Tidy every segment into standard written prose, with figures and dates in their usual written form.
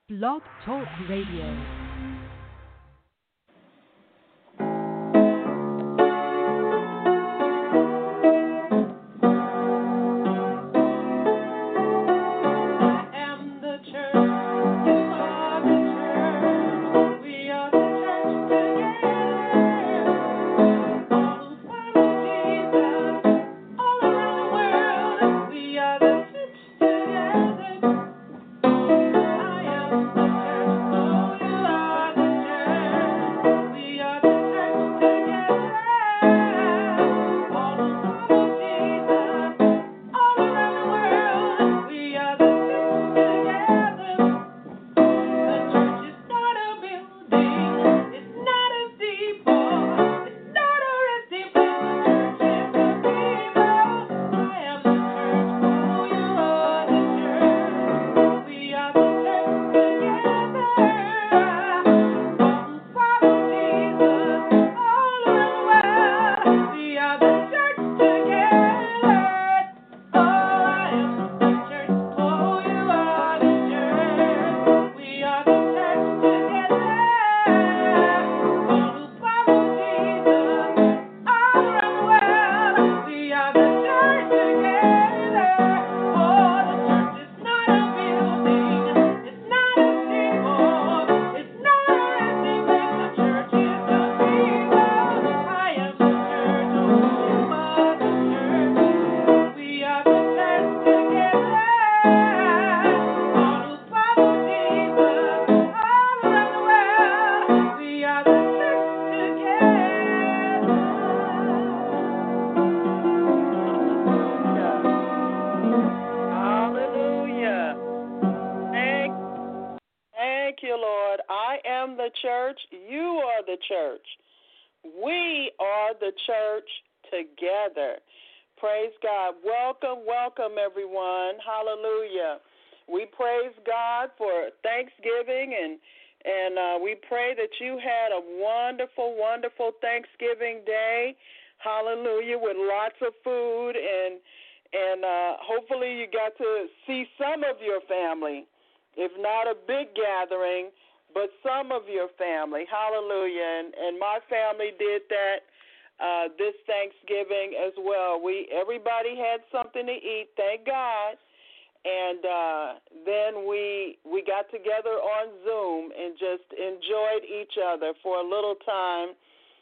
Blog Talk Radio. Welcome, everyone. Hallelujah. We praise God for Thanksgiving, and we pray that you had a wonderful, wonderful Thanksgiving day. Hallelujah, with lots of food, and hopefully you got to see some of your family, if not a big gathering, but some of your family. Hallelujah. And my family did that this Thanksgiving as well. Everybody had something to eat, thank God. And then we got together on Zoom and just enjoyed each other for a little time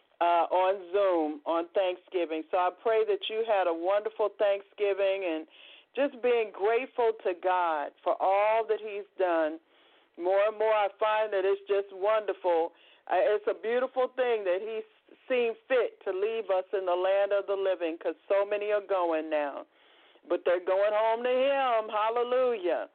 on Zoom on Thanksgiving. So I pray that you had a wonderful Thanksgiving and just being grateful to God for all that He's done. More and more I find that it's just wonderful. It's a beautiful thing that He's seen fit to leave us in the land of the living, because so many are going now. But they're going home to Him. Hallelujah.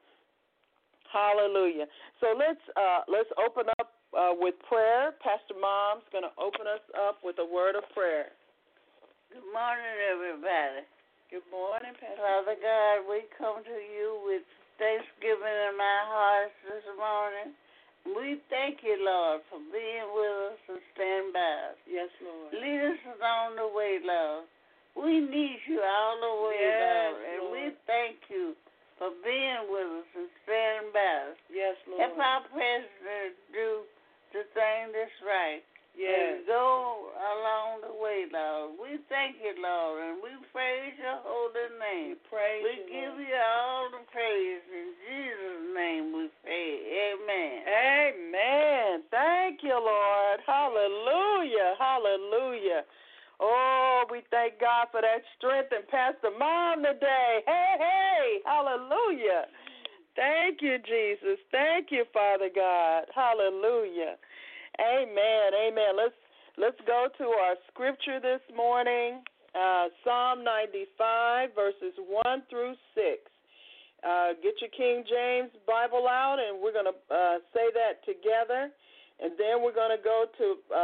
Hallelujah. So let's open up with prayer. Pastor Mom's going to open us up with a word of prayer. Good morning, everybody. Good morning, Pastor. Father God, we come to you with thanksgiving in our hearts this morning. We thank you, Lord, for being with us and standing by us. Yes, Lord. Lead us along the way, Lord. We need you all the way, yes, Lord. And Lord. we thank you for being with us and standing by us. Yes, Lord. Help our president do the thing that's right. Yes. And go along the way, Lord. We thank you, Lord, and we praise your holy name. We give you all the praise. In Jesus' name we pray. Amen. Amen. Thank you, Lord. Hallelujah. Hallelujah. Oh, we thank God for that strength and Pastor Mom today. Hey, hey. Hallelujah. Thank you, Jesus. Thank you, Father God. Hallelujah. Amen. Amen. Let's go to our scripture this morning, Psalm 95, verses 1 through 6. Get your King James Bible out, and we're going to say that together. And then we're going to go to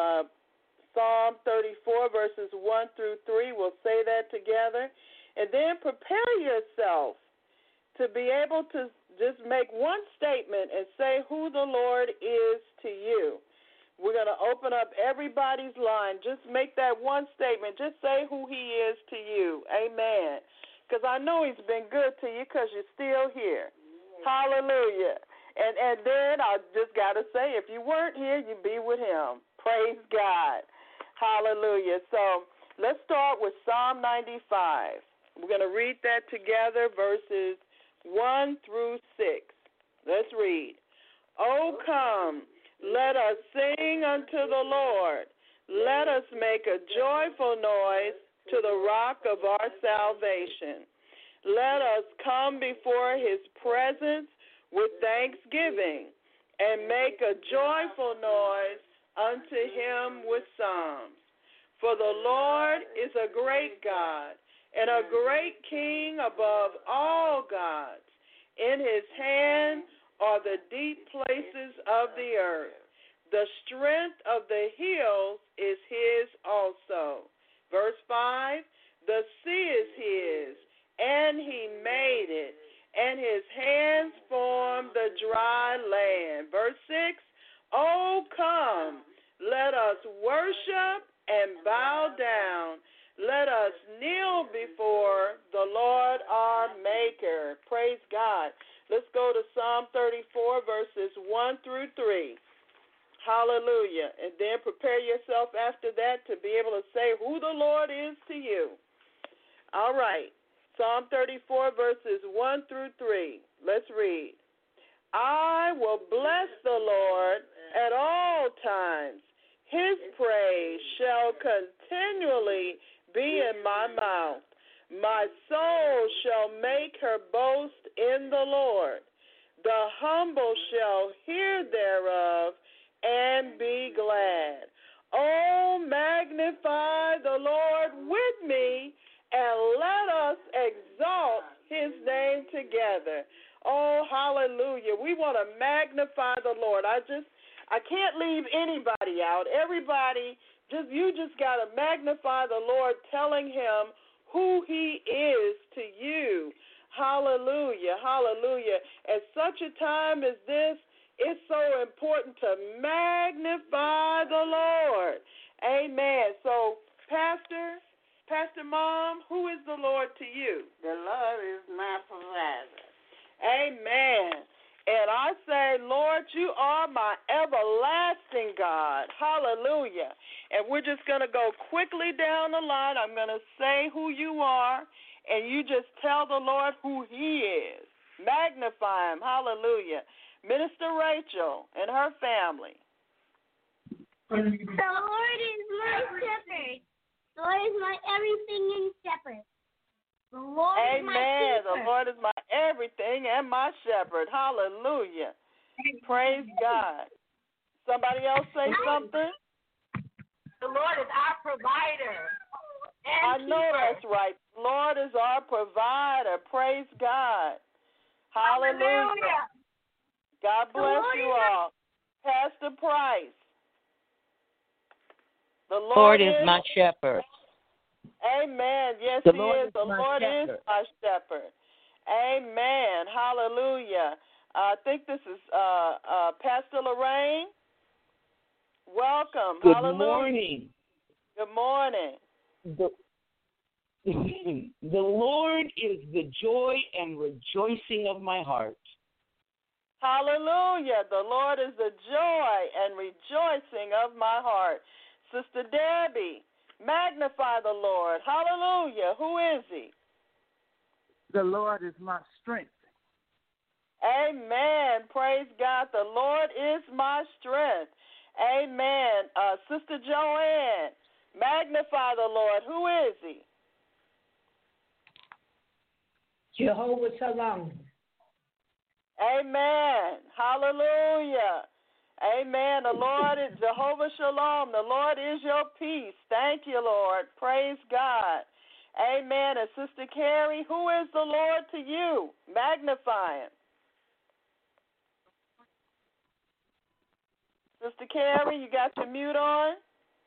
Psalm 34, verses 1 through 3. We'll say that together. And then prepare yourself to be able to just make one statement and say who the Lord is to you. We're going to open up everybody's line. Just make that one statement. Just say who He is to you. Amen. Because I know He's been good to you because you're still here. Hallelujah. And And then I just got to say, if you weren't here, you'd be with him. Praise God. Hallelujah. So let's start with Psalm 95. We're going to read that together, verses 1 through 6. Let's read. Oh, come, let us sing unto the Lord. Let us make a joyful noise to the rock of our salvation. Let us come before his presence with thanksgiving and make a joyful noise unto him with psalms. For the Lord is a great God and a great King above all gods. In his hand are the deep places of the earth. The strength of the hills is his also. Verse 5, the sea is his, and he made it, and his hands formed the dry land. Verse 6, oh, come, let us worship and bow down. Let us kneel before the Lord our Maker. Praise God. Let's go to Psalm 34, verses 1 through 3. Hallelujah. And then prepare yourself after that to be able to say who the Lord is to you. All right. Psalm 34, verses 1 through 3. Let's read. I will bless the Lord at all times. His praise shall continually be in my mouth. My soul shall make her boast in the Lord. The humble shall hear thereof and be glad. Oh, magnify the Lord with me, and let us exalt his name together. Oh, hallelujah. We want to magnify the Lord. I can't leave anybody out. Everybody, you just got to magnify the Lord, telling him who he is to you. Hallelujah, hallelujah. At such a time as this, it's so important to magnify the Lord. Amen. So, Pastor Mom, who is the Lord to you? The Lord is my provider. Amen. And I say, Lord, you are my everlasting God. Hallelujah. And we're just going to go quickly down the line. I'm going to say who you are, and you just tell the Lord who he is. Magnify him. Hallelujah. Minister Rachel and her family. The Lord is my shepherd. The Lord is my everything and shepherd. The Lord Amen. is my keeper. The Lord is my everything and my shepherd. Hallelujah. Praise God. Somebody else say something? The Lord is our provider. I know that's right. The Lord is our provider. Praise God. Hallelujah. God bless you all. Pastor Price. The Lord is my shepherd. Amen. Yes, he is. The Lord is my shepherd. Amen. Hallelujah. I think this is Pastor Lorraine. Welcome. Good Hallelujah. morning. Good morning. The Lord is the joy and rejoicing of my heart. Hallelujah. The Lord is the joy and rejoicing of my heart. Sister Debbie, magnify the Lord. Hallelujah. Who is he? The Lord is my strength. Amen. Praise God. The Lord is my strength. Amen. Sister Joanne, magnify the Lord. Who is he? Jehovah Shalom. Amen. Hallelujah. Amen. The Lord is Jehovah Shalom. The Lord is your peace. Thank you, Lord. Praise God. Amen. And Sister Carrie, who is the Lord to you? Magnify him. Sister Carrie, you got your mute on?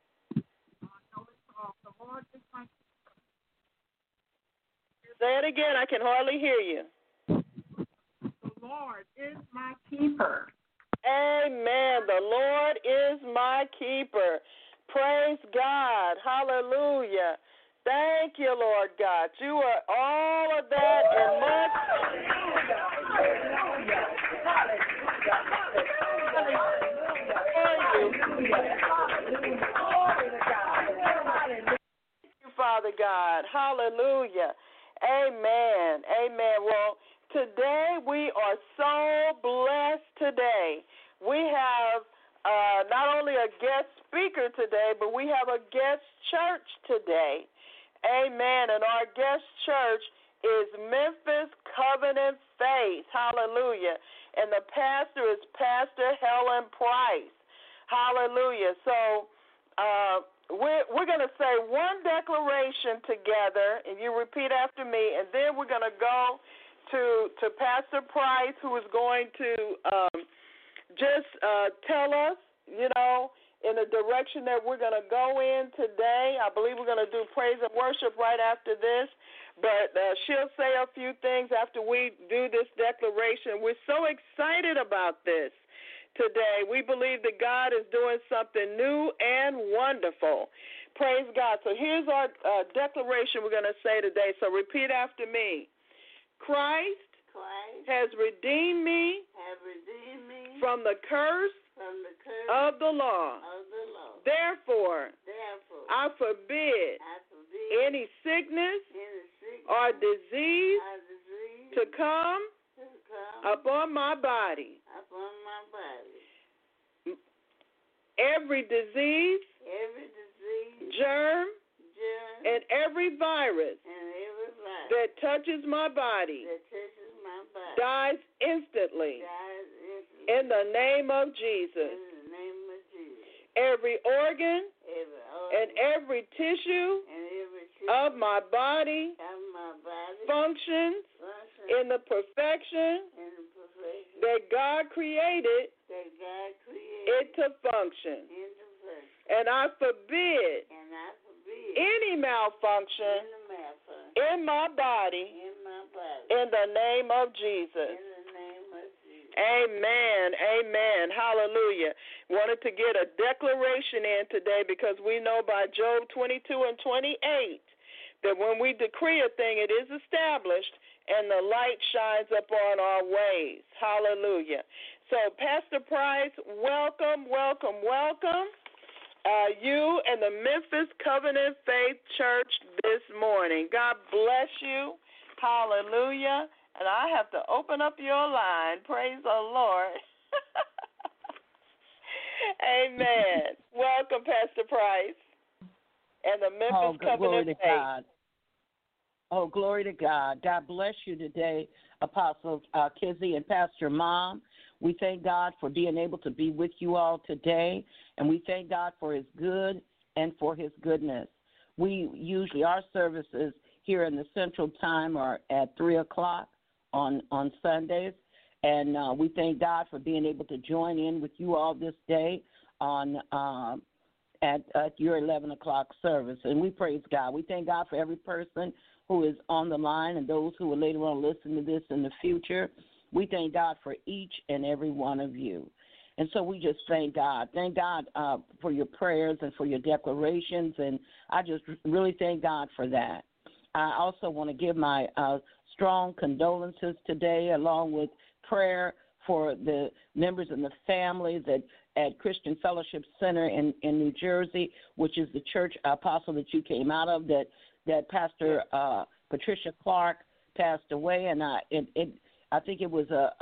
Say it again. I can hardly hear you. The Lord is my keeper. Amen. The Lord is my keeper. Praise God. Hallelujah. Thank you, Lord God. You are all of that and much. God. Hallelujah. Amen. Amen. Well, today we are so blessed today. We have not only a guest speaker today, but we have a guest church today. Amen. And our guest church is Memphis Covenant Faith. Hallelujah. And the pastor is Pastor Helen Price. Hallelujah. So we're going to say one declaration together, and you repeat after me, and then we're going to go to Pastor Price, who is going to just tell us, in the direction that we're going to go in today. I believe we're going to do praise and worship right after this, but she'll say a few things after we do this declaration. We're so excited about this today. We believe that God is doing something new and wonderful. Praise God. So here's our declaration we're going to say today. So repeat after me. Christ has redeemed me from the curse of the law. Therefore, I forbid any sickness or disease to come upon my body. Every disease, germ, and every virus that touches my body dies instantly in the name of Jesus. Every organ and every tissue of my body functions in the perfection that God created it to function. And I forbid any malfunction in my body in the name of Jesus. Amen. Amen. Hallelujah. Wanted to get a declaration in today because we know by Job 22:28 that when we decree a thing, it is established and the light shines upon our ways. Hallelujah. So, Pastor Price, welcome, welcome, welcome. You and the Memphis Covenant Faith Church this morning. God bless you. Hallelujah. And I have to open up your line. Praise the Lord. Amen. Welcome, Pastor Price. And the Memphis Covenant Faith. God. Oh, glory to God. God bless you today, Apostle Kizzy and Pastor Mom. We thank God for being able to be with you all today, and we thank God for his good and for his goodness. We usually, our services here in the Central Time are at 3 o'clock on Sundays, and we thank God for being able to join in with you all this day on at your 11 o'clock service, and we praise God. We thank God for every person who is on the line and those who will later on listen to this in the future. We thank God for each and every one of you. And so we just thank God. Thank God for your prayers and for your declarations, and I just really thank God for that. I also want to give my strong condolences today, along with prayer for the members and the families at Christian Fellowship Center in New Jersey, which is the church, Apostle, that you came out of, that Pastor Patricia Clark passed away, and I think it was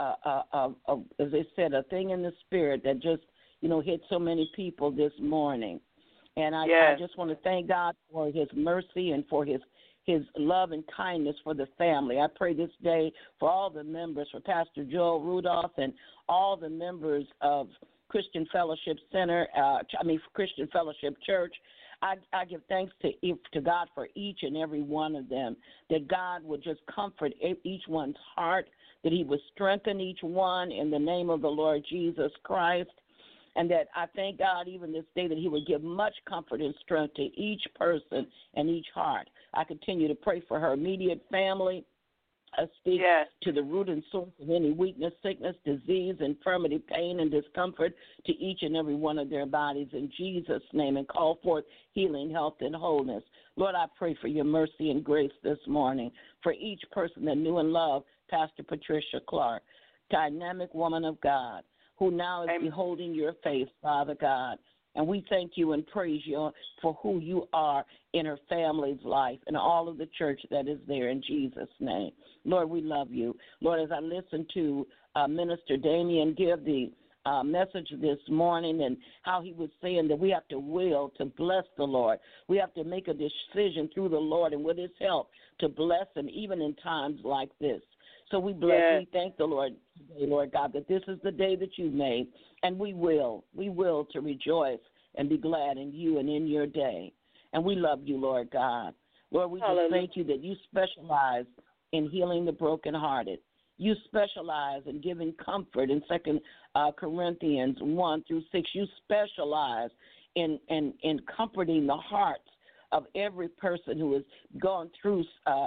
as they said, a thing in the spirit that just, hit so many people this morning. And I just want to thank God for his mercy and for his love and kindness for the family. I pray this day for all the members, for Pastor Joel Rudolph and all the members of Christian Fellowship Center, Christian Fellowship Church. I give thanks to God for each and every one of them, that God would just comfort each one's heart, that he would strengthen each one in the name of the Lord Jesus Christ, and that I thank God even this day that he would give much comfort and strength to each person and each heart. I continue to pray for her immediate family. I speak to the root and source of any weakness, sickness, disease, infirmity, pain, and discomfort to each and every one of their bodies in Jesus' name, and call forth healing, health, and wholeness. Lord, I pray for your mercy and grace this morning for each person that knew and loved Pastor Patricia Clark, dynamic woman of God, who now is beholding your face, Father God, And we thank you and praise you for who you are in her family's life and all of the church that is there in Jesus' name. Lord, we love you. Lord, as I listen to Minister Damien give the message this morning and how he was saying that we have to will to bless the Lord. We have to make a decision through the Lord and with his help to bless him even in times like this. So we bless, we thank the Lord today, Lord God, that this is the day that you made, and we will to rejoice and be glad in you and in your day. And we love you, Lord God. Lord, we just thank you that you specialize in healing the brokenhearted. You specialize in giving comfort in 2 Corinthians 1-6. You specialize in comforting the hearts of every person who has gone through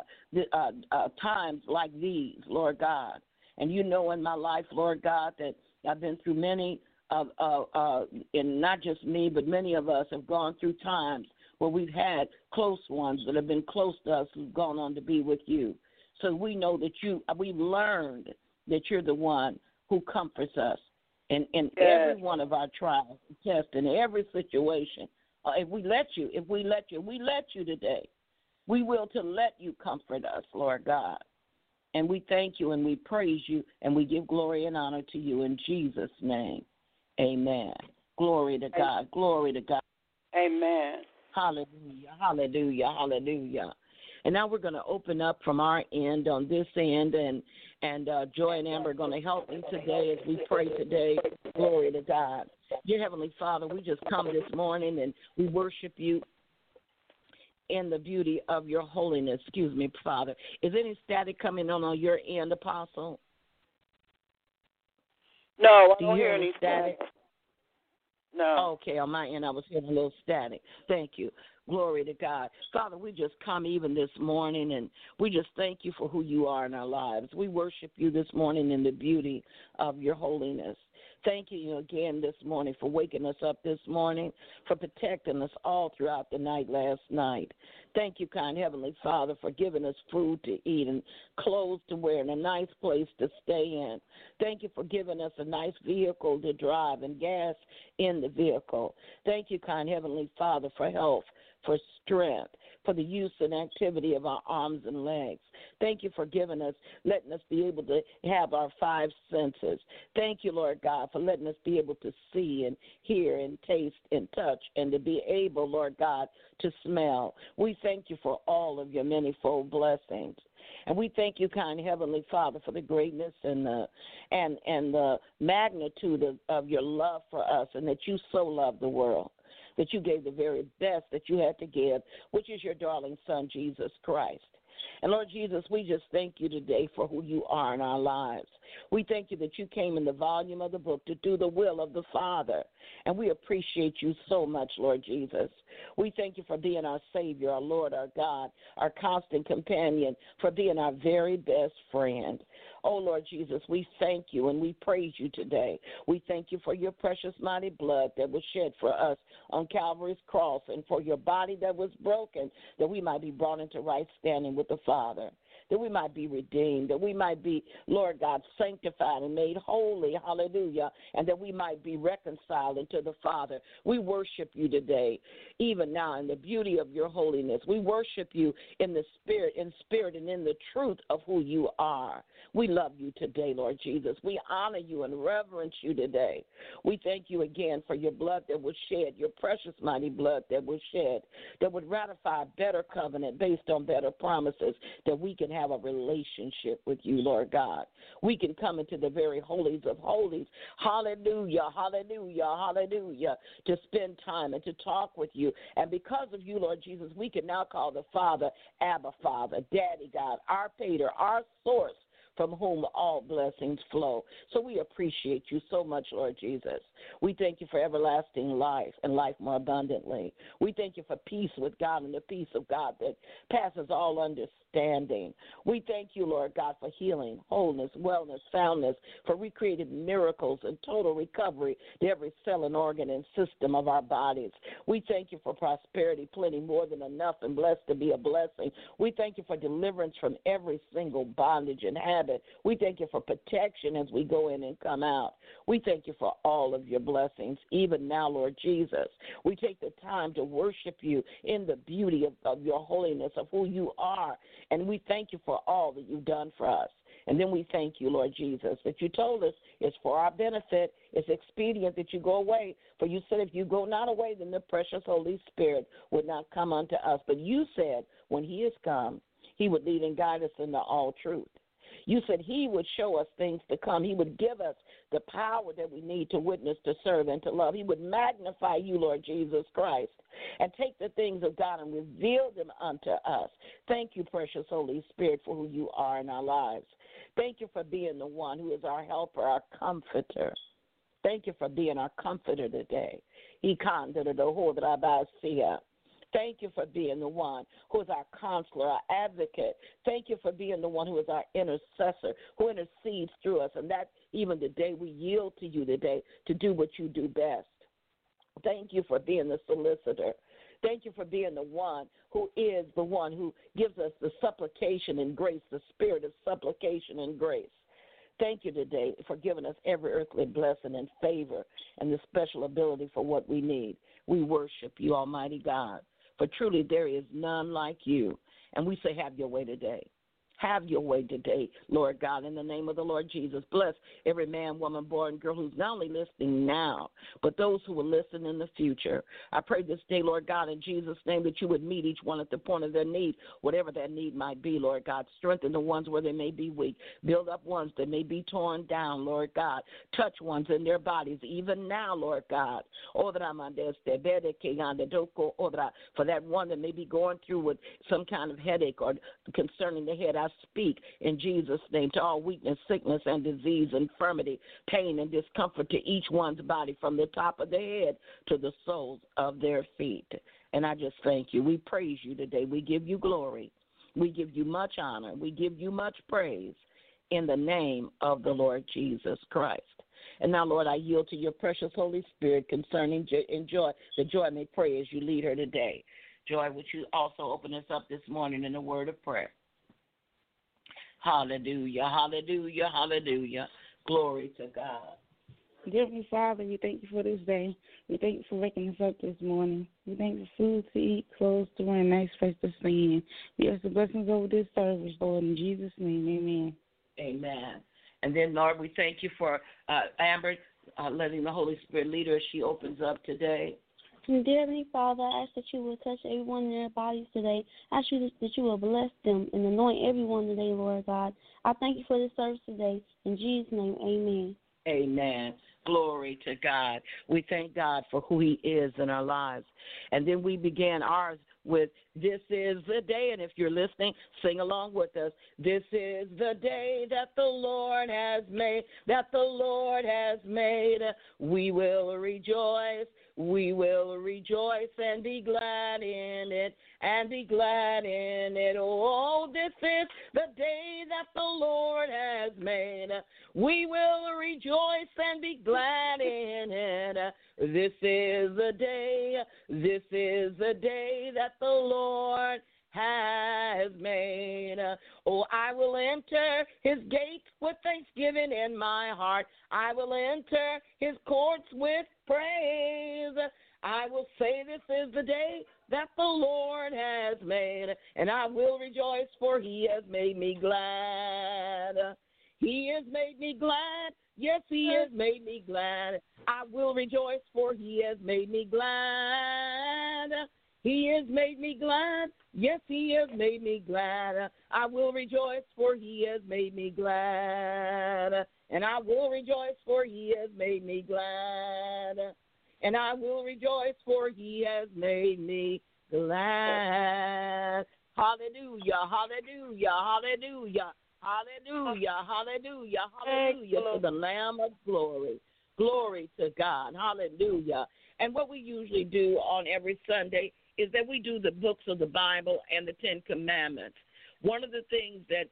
times like these, Lord God. And you know in my life, Lord God, that I've been through many, and not just me, but many of us have gone through times where we've had close ones that have been close to us who've gone on to be with you. So we know that we've learned that you're the one who comforts us in every one of our trials, tests, in every situation. If we let you today, we will to let you comfort us, Lord God. And we thank you and we praise you and we give glory and honor to you in Jesus' name. Amen. Glory to God. Glory to God. Amen. Hallelujah. Hallelujah. Hallelujah. And now we're going to open up from our end on this end, and Joy and Amber are going to help me today as we pray today. Glory to God. Dear Heavenly Father, we just come this morning and we worship you in the beauty of your holiness. Excuse me, Father. Is any static coming on your end, Apostle? No, I don't hear any static. No. Okay, on my end I was hearing a little static. Thank you. Glory to God. Father, we just come even this morning, and we just thank you for who you are in our lives. We worship you this morning in the beauty of your holiness. Thank you again this morning for waking us up this morning, for protecting us all throughout the night last night. Thank you, kind Heavenly Father, for giving us food to eat and clothes to wear and a nice place to stay in. Thank you for giving us a nice vehicle to drive and gas in the vehicle. Thank you, kind Heavenly Father, for health, for strength, for the use and activity of our arms and legs. Thank you for letting us be able to have our 5 senses. Thank you, Lord God, for letting us be able to see and hear and taste and touch and to be able, Lord God, to smell. We thank you for all of your manifold blessings. And we thank you, kind Heavenly Father, for the greatness and the magnitude of your love for us, and that you so loved the world, that you gave the very best that you had to give, which is your darling Son, Jesus Christ. And, Lord Jesus, we just thank you today for who you are in our lives. We thank you that you came in the volume of the book to do the will of the Father. And we appreciate you so much, Lord Jesus. We thank you for being our Savior, our Lord, our God, our constant companion, for being our very best friend. Oh, Lord Jesus, we thank you and we praise you today. We thank you for your precious mighty blood that was shed for us on Calvary's cross, and for your body that was broken, that we might be brought into right standing with the Father, that we might be redeemed, that we might be, Lord God, sanctified and made holy, hallelujah, and that we might be reconciled unto the Father. We worship you today, even now in the beauty of your holiness. We worship you in the spirit and in the truth of who you are. We love you today, Lord Jesus. We honor you and reverence you today. We thank you again for your blood that was shed, your precious mighty blood that was shed, that would ratify a better covenant based on better promises, that we can have a relationship with you, Lord God. We can come into the very holies of holies, hallelujah, hallelujah, hallelujah, to spend time and to talk with you. And because of you, Lord Jesus, we can now call the Father Abba Father, Daddy God, our Pater, our source, from whom all blessings flow. So we appreciate you so much, Lord Jesus. We thank you for everlasting life and life more abundantly. We thank you for peace with God and the peace of God that passes all understanding. We thank you, Lord God, for healing, wholeness, wellness, soundness, for recreated miracles and total recovery to every cell and organ and system of our bodies. We thank you for prosperity, plenty, more than enough, and blessed to be a blessing. We thank you for deliverance from every single bondage and habit Sabbath. We thank you for protection as we go in and come out. We thank you for all of your blessings, even now, Lord Jesus. We take the time to worship you in the beauty of your holiness, of who you are, and we thank you for all that you've done for us. And then we thank you, Lord Jesus, that you told us it's for our benefit. It's expedient that you go away. For you said if you go not away, then the precious Holy Spirit would not come unto us. But you said when he is come, he would lead and guide us into all truth. You said he would show us things to come. He would give us the power that we need to witness, to serve, and to love. He would magnify you, Lord Jesus Christ, and take the things of God and reveal them unto us. Thank you, precious Holy Spirit, for who you are in our lives. Thank you for being the one who is our helper, our comforter. Thank you for being our comforter today. Thank you for being the one who is our counselor, our advocate. Thank you for being the one who is our intercessor, who intercedes through us. And that even today we yield to you today to do what you do best. Thank you for being the solicitor. Thank you for being the one who is the one who gives us the supplication and grace, the spirit of supplication and grace. Thank you today for giving us every earthly blessing and favor and the special ability for what we need. We worship you, Almighty God, for truly there is none like you. And we say have your way today. Have your way today, Lord God, in the name of the Lord Jesus. Bless every man, woman, boy, and girl who's not only listening now, but those who will listen in the future. I pray this day, Lord God, in Jesus' name, that you would meet each one at the point of their need, whatever that need might be, Lord God. Strengthen the ones where they may be weak. Build up ones that may be torn down, Lord God. Touch ones in their bodies, even now, Lord God. For that one that may be going through with some kind of headache or concerning the head, I speak in Jesus' name to all weakness, sickness, and disease, infirmity, pain, and discomfort to each one's body from the top of their head to the soles of their feet. And I just thank you. We praise you today. We give you glory. We give you much honor. We give you much praise in the name of the Lord Jesus Christ. And now, Lord, I yield to your precious Holy Spirit concerning Joy, that Joy may pray as you lead her today. Joy, would you also open us up this morning in a word of prayer? Hallelujah, hallelujah, hallelujah. Glory to God. Dear Heavenly Father, we thank you for this day. We thank you for waking us up this morning. We thank you for food to eat, clothes to wear, and a nice place to stay in. We ask the blessings over this service, Lord, in Jesus' name, amen. Amen. And then, Lord, we thank you for Amber letting the Holy Spirit lead her as she opens up today. Dear Heavenly Father, I ask that you will touch everyone in their bodies today. I ask you that you will bless them and anoint everyone today, Lord God. I thank you for this service today. In Jesus' name, amen. Amen. Glory to God. We thank God for who he is in our lives. And then we began ours with This is the Day. And if you're listening, sing along with us. This is the day that the Lord has made, that the Lord has made. We will rejoice. We will rejoice and be glad in it, and be glad in it. Oh, this is the day that the Lord has made. We will rejoice and be glad in it. This is the day that the Lord has made. Oh, I will enter his gates with thanksgiving in my heart. I will enter his courts with praise. I will say this is the day that the Lord has made, and I will rejoice, for he has made me glad. He has made me glad. Yes, he has made me glad. I will rejoice, for he has made me glad. He has made me glad. Yes, he has made me glad. I will rejoice, for he has made me glad. And I will rejoice, for he has made me glad. And I will rejoice, for he has made me glad. Hallelujah, hallelujah, hallelujah, hallelujah, hallelujah, hallelujah to the Lamb of glory. Glory to God. Hallelujah. And what we usually do on every Sunday is that we do the books of the Bible and the Ten Commandments. One of the things that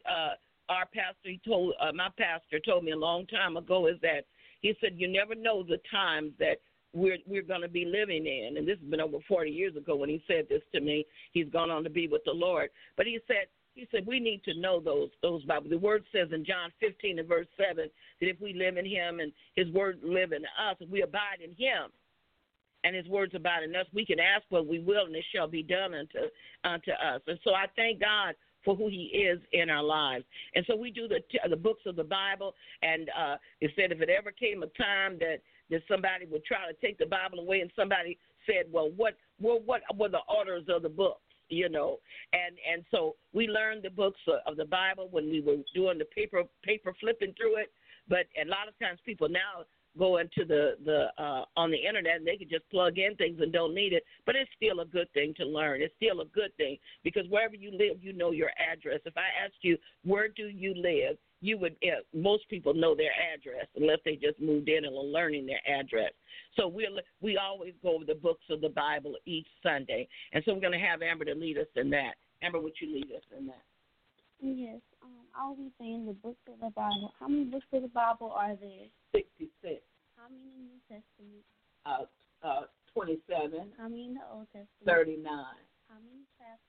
my pastor told me a long time ago is that he said, you never know the times that we're going to be living in. And this has been over 40 years ago when he said this to me. He's gone on to be with the Lord. But he said, He said we need to know those Bibles. The word says in John 15 and verse 7 that if we live in him and his word live in us, if we abide in him and his words abide in us, we can ask what we will and it shall be done unto us. And so I thank God for who he is in our lives. And so we do the books of the Bible, and it said if it ever came a time that somebody would try to take the Bible away and somebody said, well, what were the orders of the books? You know, and so we learned the books of the Bible when we were doing the paper flipping through it. But a lot of times people now go into the on the internet and they can just plug in things and don't need it. But it's still a good thing to learn. It's still a good thing because wherever you live, you know your address. If I asked you where do you live, you would. Most people know their address unless they just moved in and are learning their address. So we always go over the books of the Bible each Sunday, and so we're going to have Amber to lead us in that. Amber, would you lead us in that? Yes, I'll be saying the books of the Bible. How many books of the Bible are there? 66. How many in the New Testament? 27. How many in the Old Testament? 39. How many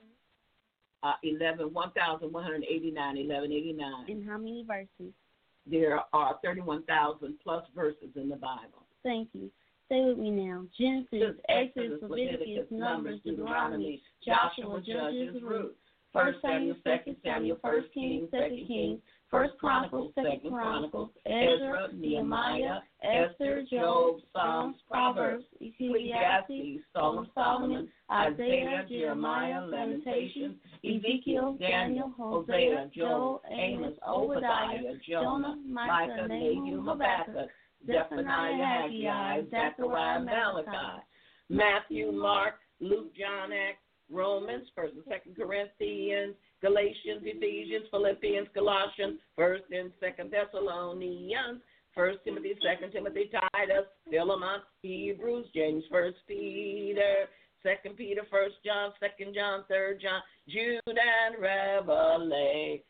chapters? 1,189, 1189. And how many verses? There are 31,000 plus verses in the Bible. Thank you. Say with me now. Genesis, Exodus, Leviticus, Numbers, Deuteronomy, Joshua, Judges, Ruth, 1 Samuel, 2 Samuel, 1 Kings, 2 Kings, 1 Chronicles, 2 Chronicles, Ezra, Nehemiah, Esther, Job, Psalms, Proverbs, Ecclesiastes, Song of Solomon, Isaiah, Jeremiah, Lamentations, Ezekiel, Daniel, Hosea, Joel, Amos, Obadiah, Jonah, Micah, Nahum, Habakkuk, Zephaniah, Haggai, Zechariah, Malachi, Matthew, Mark, Luke, John, Acts, Romans, 1 and 2 Corinthians, Galatians, Ephesians, Philippians, Colossians, 1 and 2 Thessalonians, 1 Timothy, 2 Timothy, Titus, Philemon, Hebrews, James, 1 Peter, 2 Peter, 1 John, 2 John, 3 John, Jude, and Revelation.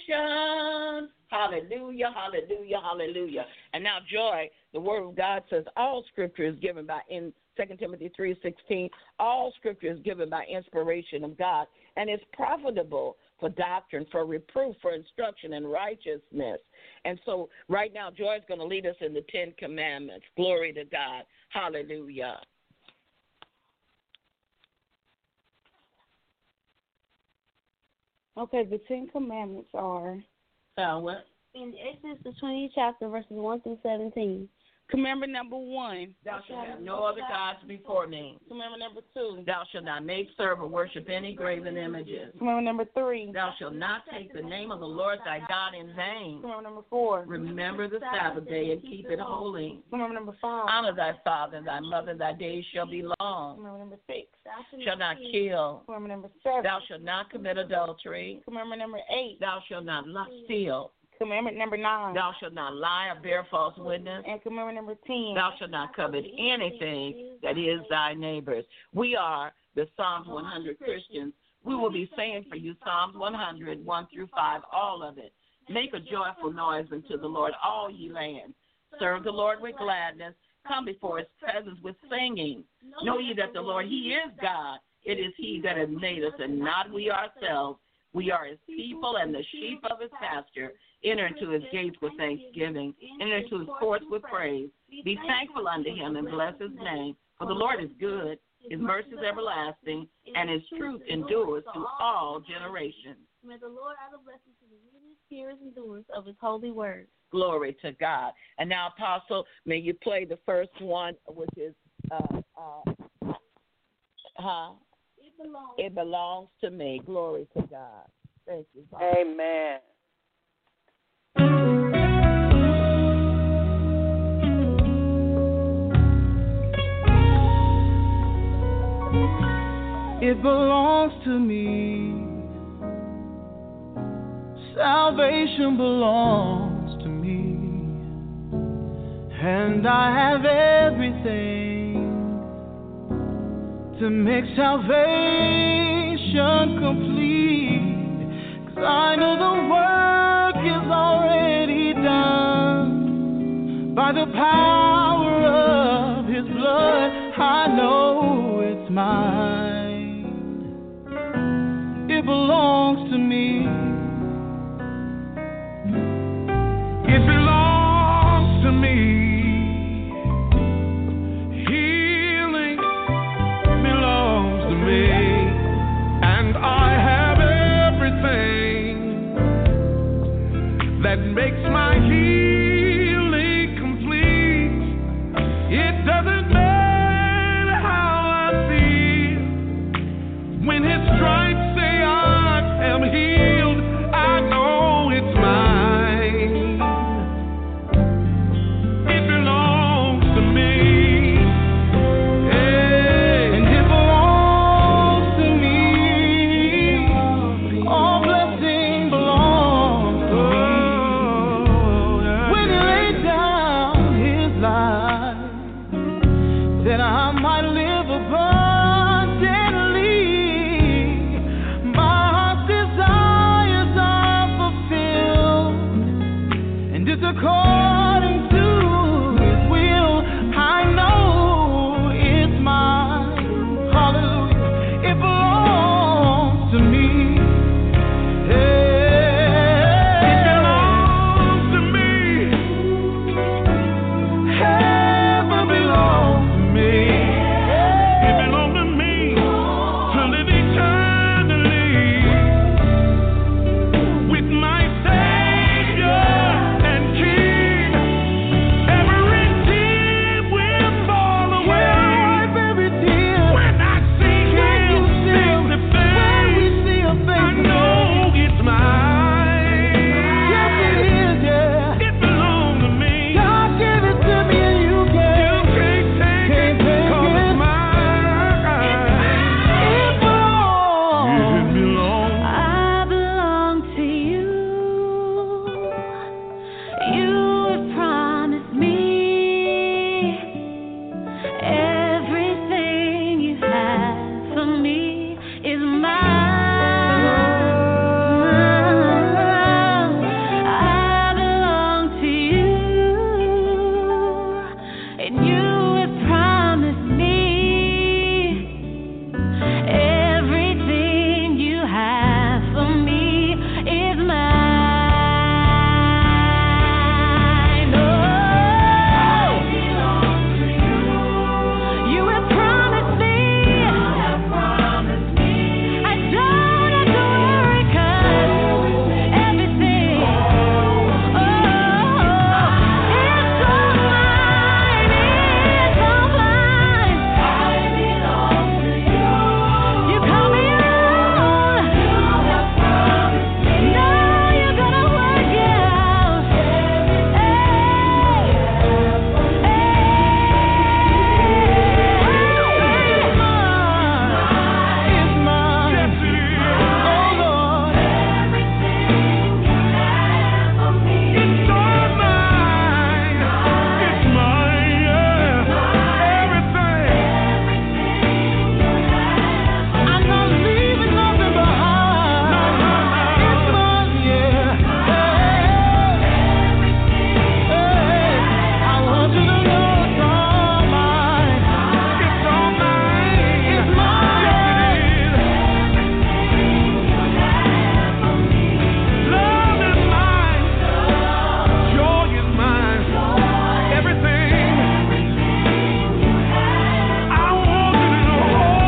Hallelujah, hallelujah, hallelujah. And now, Joy, the word of God says all scripture is given by, in 2 Timothy 3:16, all scripture is given by inspiration of God and is profitable for doctrine, for reproof, for instruction in righteousness. And so right now, Joy is going to lead us in the 10 Commandments. Glory to God. Hallelujah. Okay, the 10 Commandments are... what? In Exodus, the 20th chapter, verses 1 through 17. Commandment number 1. Thou shalt have no other gods before me. Commandment number 2. Thou shalt not make, serve, or worship any graven images. Commandment number 3. Thou shalt not take the name of the Lord thy God in vain. Commandment number 4. Remember the Sabbath day and keep it holy. Commandment number 5. Honor thy father and thy mother, thy days shall be long. Commandment number 6. Shall not kill. Commandment number 7. Thou shalt not commit adultery. Commandment number 8. Thou shalt not steal. Commandment number 9. Thou shalt not lie or bear false witness. And commandment number 10. Thou shalt not covet anything that is thy neighbor's. We are the Psalms 100 Christians. We will be saying for you Psalms 100, 1 through 5, all of it. Make a joyful noise unto the Lord, all ye lands. Serve the Lord with gladness. Come before his presence with singing. Know ye that the Lord, he is God. It is he that has made us, and not we ourselves. We are his people and the sheep of his pasture. Enter into his gates with thanksgiving. Enter into his courts with praise. Be thankful unto him and bless his name. For the Lord is good. His mercy is everlasting, and his truth endures to all generations. May the Lord add a blessing to the readers, hearers, and doers of his holy word. Glory to God. And now, Apostle, may you play the first one, which is, It belongs to me. Glory to God. Thank you, Father. Amen. It belongs to me. Salvation belongs to me. And I have everything to make salvation complete. 'Cause I know the work is already done. By the power of his blood, I know it's mine. It belongs to me. And you have promised me everything you have for me is mine. Oh, I belong to you. You have promised me. I don't have to worry 'cause everything, it's all mine, it's all mine. I belong to you. You call me alone. You have promised me. Now you're gonna work it out. It's mine. Yes, it is. Oh, Lord. Everything you have for me. It's all mine. It's mine, yeah. Everything you have. I'm not leaving nothing behind. It's mine, yeah. I want you to know it's all mine. It's all mine. It's mine. Yes, it is. Love is mine. Joy is mine. Everything. I want you to know.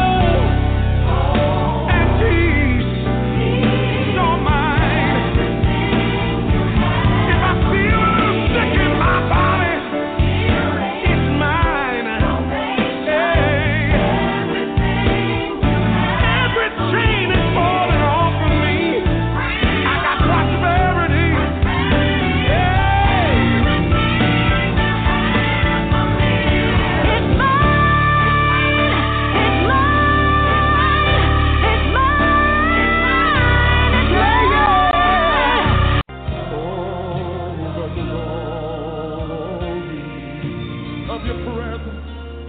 And peace. It's all mine. If I feel a little sick in my body, it's mine. Every chain is falling off of me. I got prosperity. It's mine. It's mine. It's mine. Of your presence,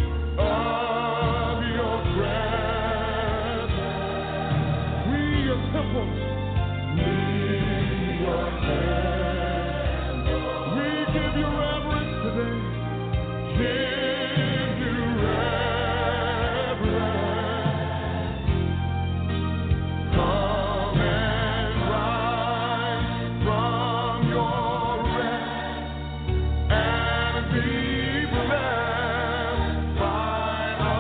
we your temple, we give you reverence today, give you reverence, come and rise from your rest and be blessed by our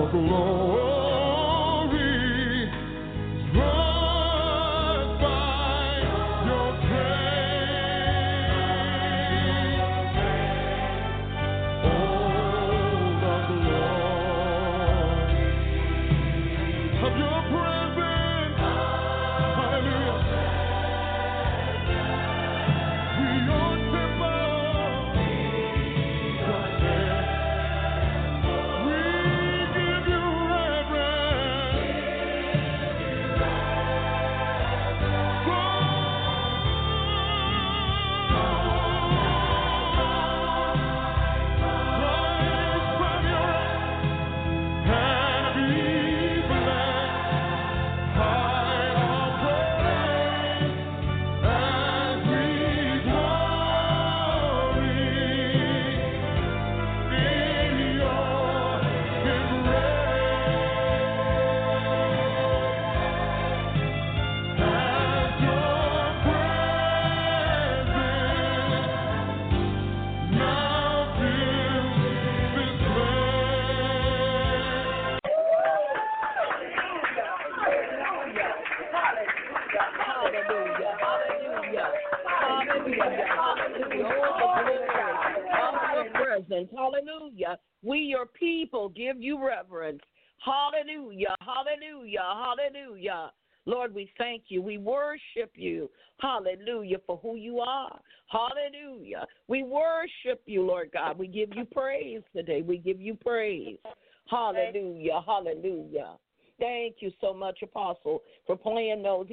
Hallelujah. We, your people, give you reverence. Hallelujah. Hallelujah. Hallelujah. Lord, we thank you. We worship you. Hallelujah for who you are. Hallelujah. We worship you, Lord God. We give you praise today. We give you praise. Hallelujah. Hallelujah. Thank you so much, Apostle, for playing those.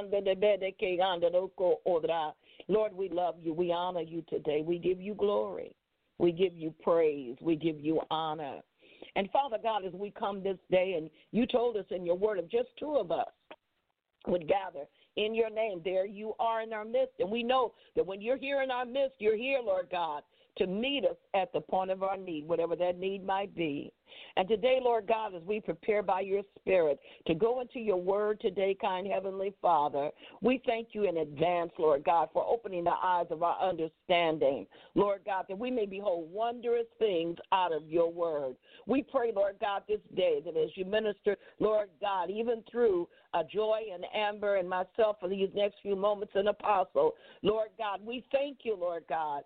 Lord, we love you. We honor you today. We give you glory. We give you praise. We give you honor. And, Father God, as we come this day, and you told us in your word of just two of us would gather in your name, there you are in our midst. And we know that when you're here in our midst, you're here, Lord God, to meet us at the point of our need, whatever that need might be. And today, Lord God, as we prepare by your Spirit to go into your word today, kind Heavenly Father, we thank you in advance, Lord God, for opening the eyes of our understanding, Lord God, that we may behold wondrous things out of your word. We pray, Lord God, this day that as you minister, Lord God, even through Joy and Amber and myself for these next few moments, an apostle, Lord God, we thank you, Lord God,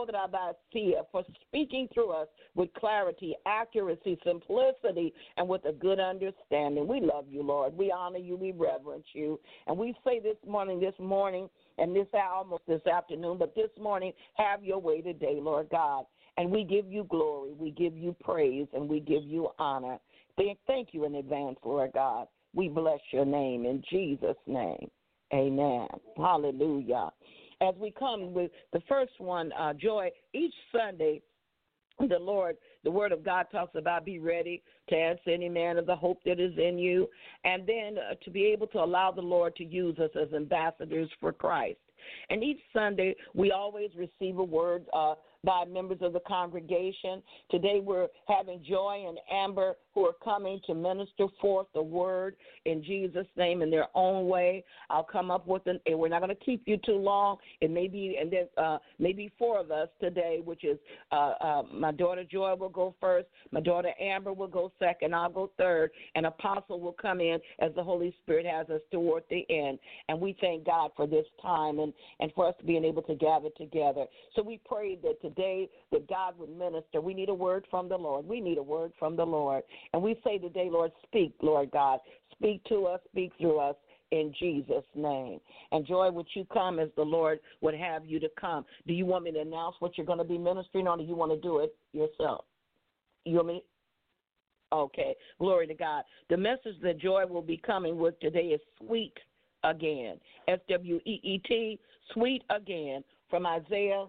for speaking through us with clarity, accuracy, simplicity, and with a good understanding. We love you, Lord. We honor you. We reverence you. And we say this morning, and this hour, almost this afternoon, but this morning, have your way today, Lord God. And we give you glory. We give you praise, and we give you honor. Thank you in advance, Lord God. We bless your name in Jesus' name. Amen. Hallelujah. As we come with the first one, Joy, each Sunday, the Word of God talks about be ready to answer any man of the hope that is in you, and then to be able to allow the Lord to use us as ambassadors for Christ. And each Sunday, we always receive a word by members of the congregation. Today, we're having Joy and Amber who are coming to minister forth the word in Jesus' name in their own way. I'll come up with and we're not going to keep you too long. It may be, and then maybe four of us today, which is my daughter Joy will go first, my daughter Amber will go second, I'll go third, and Apostle will come in as the Holy Spirit has us toward the end. And we thank God for this time and for us being able to gather together. So we pray that today that God would minister. We need a word from the Lord. We need a word from the Lord. And we say today, Lord, speak, Lord God. Speak to us, speak through us in Jesus' name. And Joy, would you come as the Lord would have you to come? Do you want me to announce what you're going to be ministering on, or do you want to do it yourself? You want me? Okay. Glory to God. The message that Joy will be coming with today is sweet again. SWEET, sweet again, from Isaiah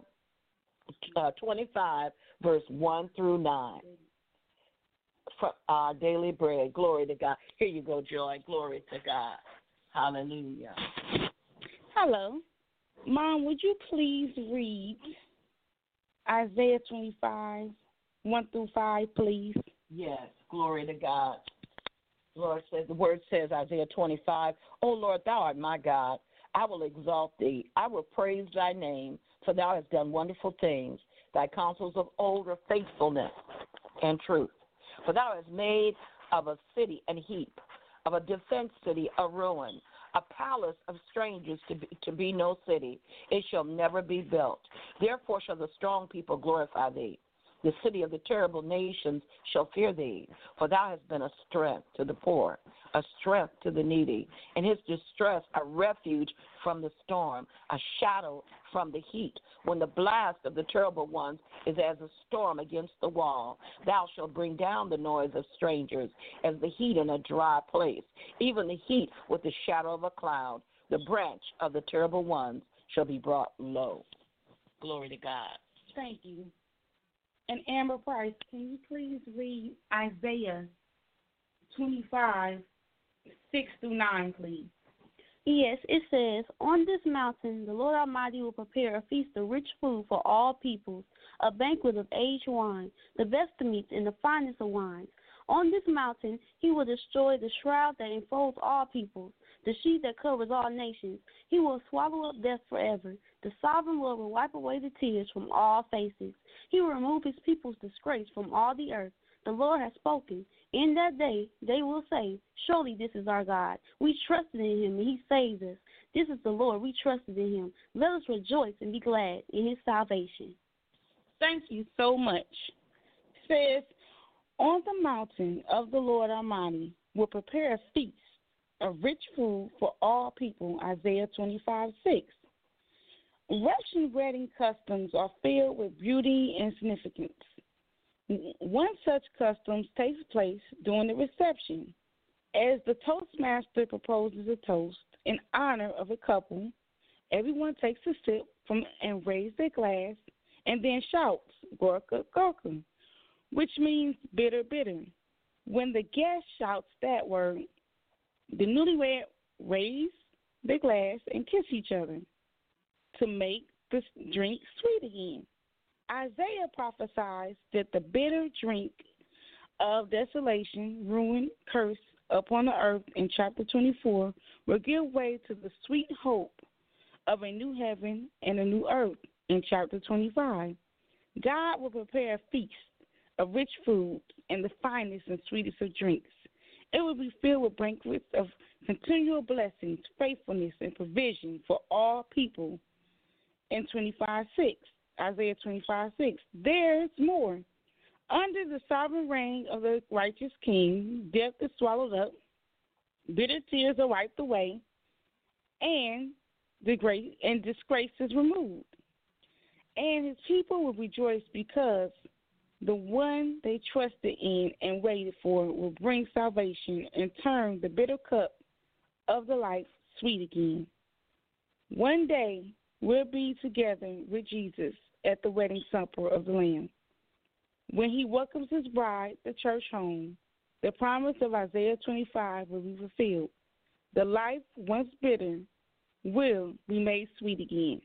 25, verse 1 through 9. From our daily bread. Glory to God. Here you go, Joy. Glory to God. Hallelujah. Hello. Mom, would you please read Isaiah 25, 1 through 5, please? Yes. Glory to God. The word says, Isaiah 25, O Lord, thou art my God. I will exalt thee. I will praise thy name, for thou hast done wonderful things. Thy counsels of old are faithfulness and truth. For thou hast made of a city an heap, of a defense city a ruin, a palace of strangers to be no city. It shall never be built. Therefore shall the strong people glorify thee. The city of the terrible nations shall fear thee, for thou hast been a strength to the poor, a strength to the needy, in his distress a refuge from the storm, a shadow from the heat. When the blast of the terrible ones is as a storm against the wall, thou shalt bring down the noise of strangers as the heat in a dry place, even the heat with the shadow of a cloud. The branch of the terrible ones shall be brought low. Glory to God. Thank you. And Amber Price, can you please read Isaiah 25, 6-9, please? Yes, it says, on this mountain the Lord Almighty will prepare a feast of rich food for all peoples, a banquet of aged wine, the best of meats and the finest of wines. On this mountain he will destroy the shroud that enfolds all peoples, the sheet that covers all nations. He will swallow up death forever. The sovereign Lord will wipe away the tears from all faces. He will remove his people's disgrace from all the earth. The Lord has spoken. In that day they will say, surely this is our God. We trusted in him, and he saved us. This is the Lord. We trusted in him. Let us rejoice and be glad in his salvation. Thank you so much. It says, on the mountain of the Lord Almighty will prepare a feast of rich food for all people, Isaiah 25:6. Russian wedding customs are filled with beauty and significance. One such custom takes place during the reception. As the toastmaster proposes a toast in honor of a couple, everyone takes a sip from and raises their glass and then shouts, Gorka, Gorka, which means bitter, bitter. When the guest shouts that word, the newlywed raise their glass and kiss each other to make the drink sweet again. Isaiah prophesies that the bitter drink of desolation, ruin, curse upon the earth in chapter 24 will give way to the sweet hope of a new heaven and a new earth in chapter 25. God will prepare a feast of rich food and the finest and sweetest of drinks. It will be filled with banquets of continual blessings, faithfulness, and provision for all people in 25:6. Isaiah 25:6. There's more. Under the sovereign reign of the righteous king, death is swallowed up, bitter tears are wiped away, and disgrace is removed. And his people will rejoice because the one they trusted in and waited for will bring salvation and turn the bitter cup of the life sweet again. One day we'll be together with Jesus at the wedding supper of the Lamb. When he welcomes his bride, the church home, the promise of Isaiah 25 will be fulfilled. The life once bitter will be made sweet again.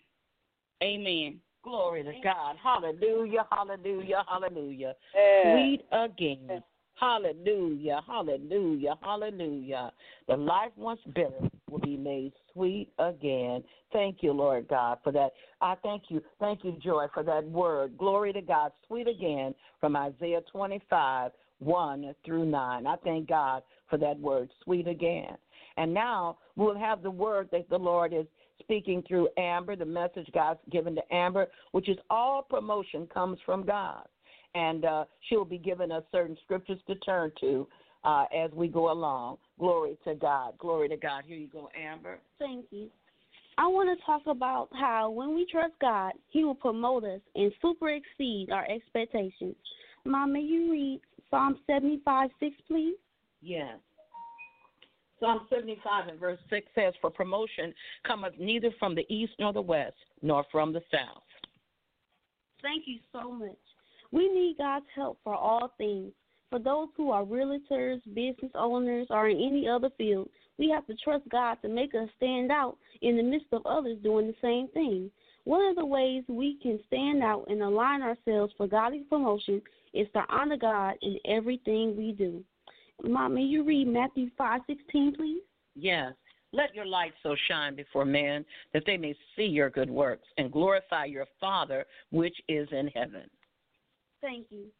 Amen. Glory to God. Hallelujah, hallelujah, hallelujah. Sweet again. Hallelujah, hallelujah, hallelujah. The life once bitter will be made sweet again. Thank you, Lord God, for that. I thank you, Joy, for that word. Glory to God, sweet again, from Isaiah 25, 1-9. I thank God for that word, sweet again. And now we'll have the word that the Lord is speaking through Amber, the message God's given to Amber, which is all promotion comes from God. And she'll be giving us certain scriptures to turn to as we go along. Glory to God. Glory to God. Here you go, Amber. Thank you. I want to talk about how when we trust God, he will promote us and super exceed our expectations. Mom, may you read Psalm 75:6, please? Yes. Psalm 75 and verse 6 says, for promotion cometh neither from the east nor the west, nor from the south. Thank you so much. We need God's help for all things. For those who are realtors, business owners, or in any other field, we have to trust God to make us stand out in the midst of others doing the same thing. One of the ways we can stand out and align ourselves for godly promotion is to honor God in everything we do. Mom, may you read Matthew 5:16, please? Yes. Let your light so shine before men that they may see your good works and glorify your Father which is in heaven. Thank you.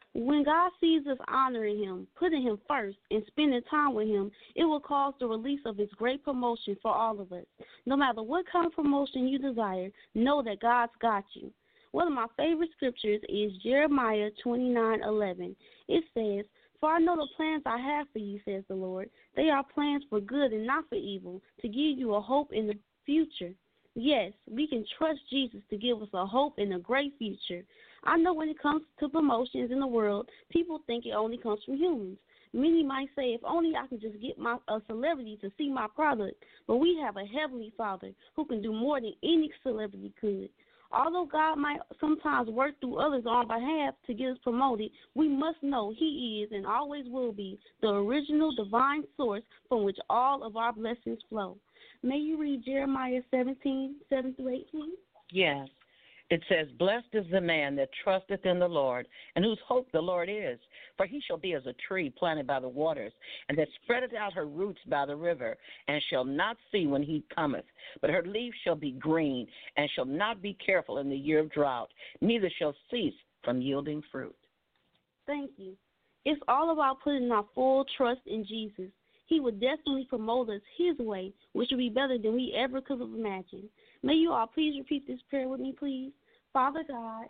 When God sees us honoring him, putting him first, and spending time with him, it will cause the release of his great promotion for all of us. No matter what kind of promotion you desire, know that God's got you. One of my favorite scriptures is Jeremiah 29:11. It says, "For I know the plans I have for you, says the Lord. They are plans for good and not for evil, to give you a hope in the future." Yes, we can trust Jesus to give us a hope in a great future. I know when it comes to promotions in the world, people think it only comes from humans. Many might say, if only I could just get a celebrity to see my product. But we have a heavenly Father who can do more than any celebrity could. Although God might sometimes work through others on our behalf to get us promoted, we must know he is and always will be the original divine source from which all of our blessings flow. May you read Jeremiah 17:7-18? Yes. It says, "Blessed is the man that trusteth in the Lord, and whose hope the Lord is. For he shall be as a tree planted by the waters, and that spreadeth out her roots by the river, and shall not see when heat cometh. But her leaf shall be green, and shall not be careful in the year of drought, neither shall cease from yielding fruit." Thank you. It's all about putting our full trust in Jesus. He would definitely promote us his way, which would be better than we ever could have imagined. May you all please repeat this prayer with me, please. Father God,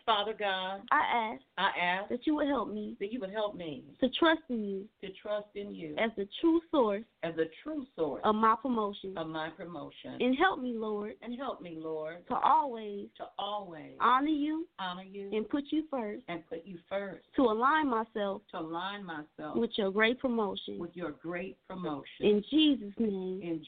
I ask that you would help me to trust in you as the true source of my promotion. And help me, Lord, to always honor you and put you first, to align myself with your great promotion. In Jesus' name.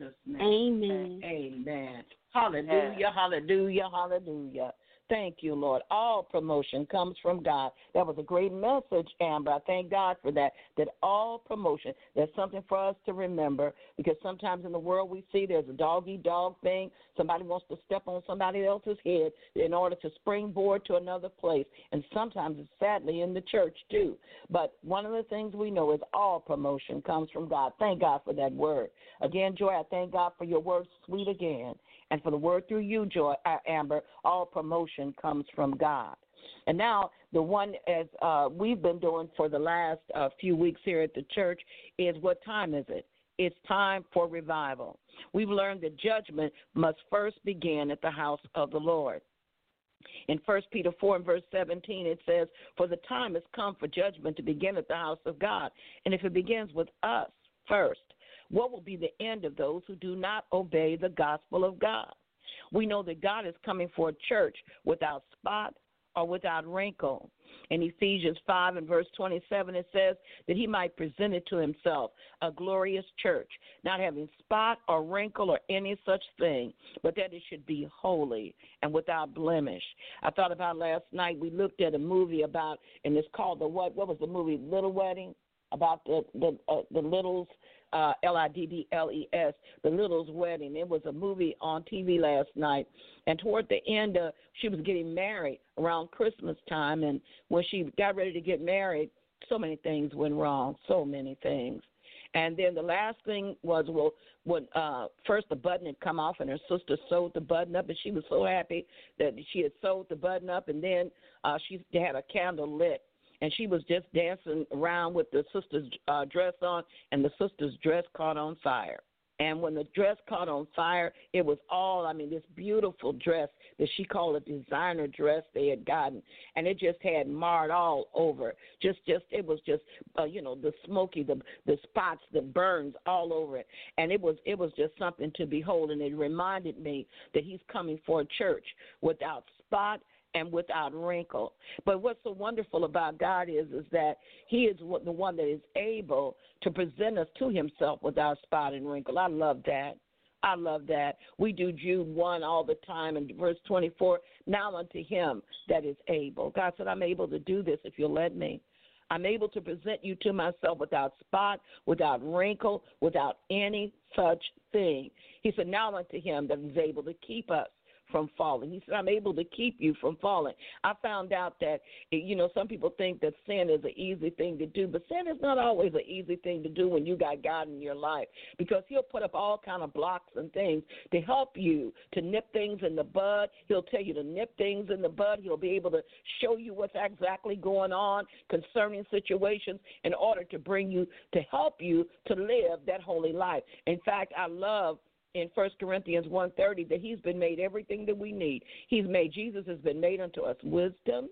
Amen. Amen. Hallelujah, hallelujah, hallelujah. Thank you, Lord. All promotion comes from God. That was a great message, Amber. I thank God for that, that all promotion, that's something for us to remember, because sometimes in the world we see there's a dog-eat-dog thing. Somebody wants to step on somebody else's head in order to springboard to another place, and sometimes it's sadly in the church too. But one of the things we know is all promotion comes from God. Thank God for that word. Again, Joy, I thank God for your word, sweet again. And for the word through you, Joy, Amber, all promotion comes from God. And now the one as we've been doing for the last few weeks here at the church is, what time is it? It's time for revival. We've learned that judgment must first begin at the house of the Lord. In 1 Peter 4:17, it says, "For the time has come for judgment to begin at the house of God. And if it begins with us first, what will be the end of those who do not obey the gospel of God?" We know that God is coming for a church without spot or without wrinkle. In Ephesians 5:27, it says that he might present it to himself, a glorious church, not having spot or wrinkle or any such thing, but that it should be holy and without blemish. I thought about last night, we looked at a movie about, and it's called what was the movie, Little Wedding, about the Littles, Liddles, the Littles Wedding. It was a movie on TV last night, and toward the end, she was getting married around Christmas time, and when she got ready to get married, so many things went wrong, so many things. And then the last thing was, when first the button had come off and her sister sewed the button up, and she was so happy that she had sewed the button up, and then she had a candle lit. And she was just dancing around with the sister's dress on, and the sister's dress caught on fire. And when the dress caught on fire, it was this beautiful dress that she called a designer dress they had gotten, and it just had marred all over. It was just the smoky, the spots, the burns all over it, and it was just something to behold. And it reminded me that he's coming for a church without spot and without wrinkle. But what's so wonderful about God is that he is the one that is able to present us to himself without spot and wrinkle. I love that. We do Jude 1 all the time, in verse 24, "Now unto him that is able." God said, I'm able to do this if you'll let me. I'm able to present you to myself without spot, without wrinkle, without any such thing. He said, now unto him that is able to keep us from falling. He said, I'm able to keep you from falling. I found out that, some people think that sin is an easy thing to do, but sin is not always an easy thing to do when you got God in your life, because he'll put up all kind of blocks and things to help you to nip things in the bud. He'll tell you to nip things in the bud. He'll be able to show you what's exactly going on concerning situations in order to bring you, to help you to live that holy life. In fact, I love in 1 Corinthians 1:30 that he's been made everything that we need. Jesus has been made unto us wisdom,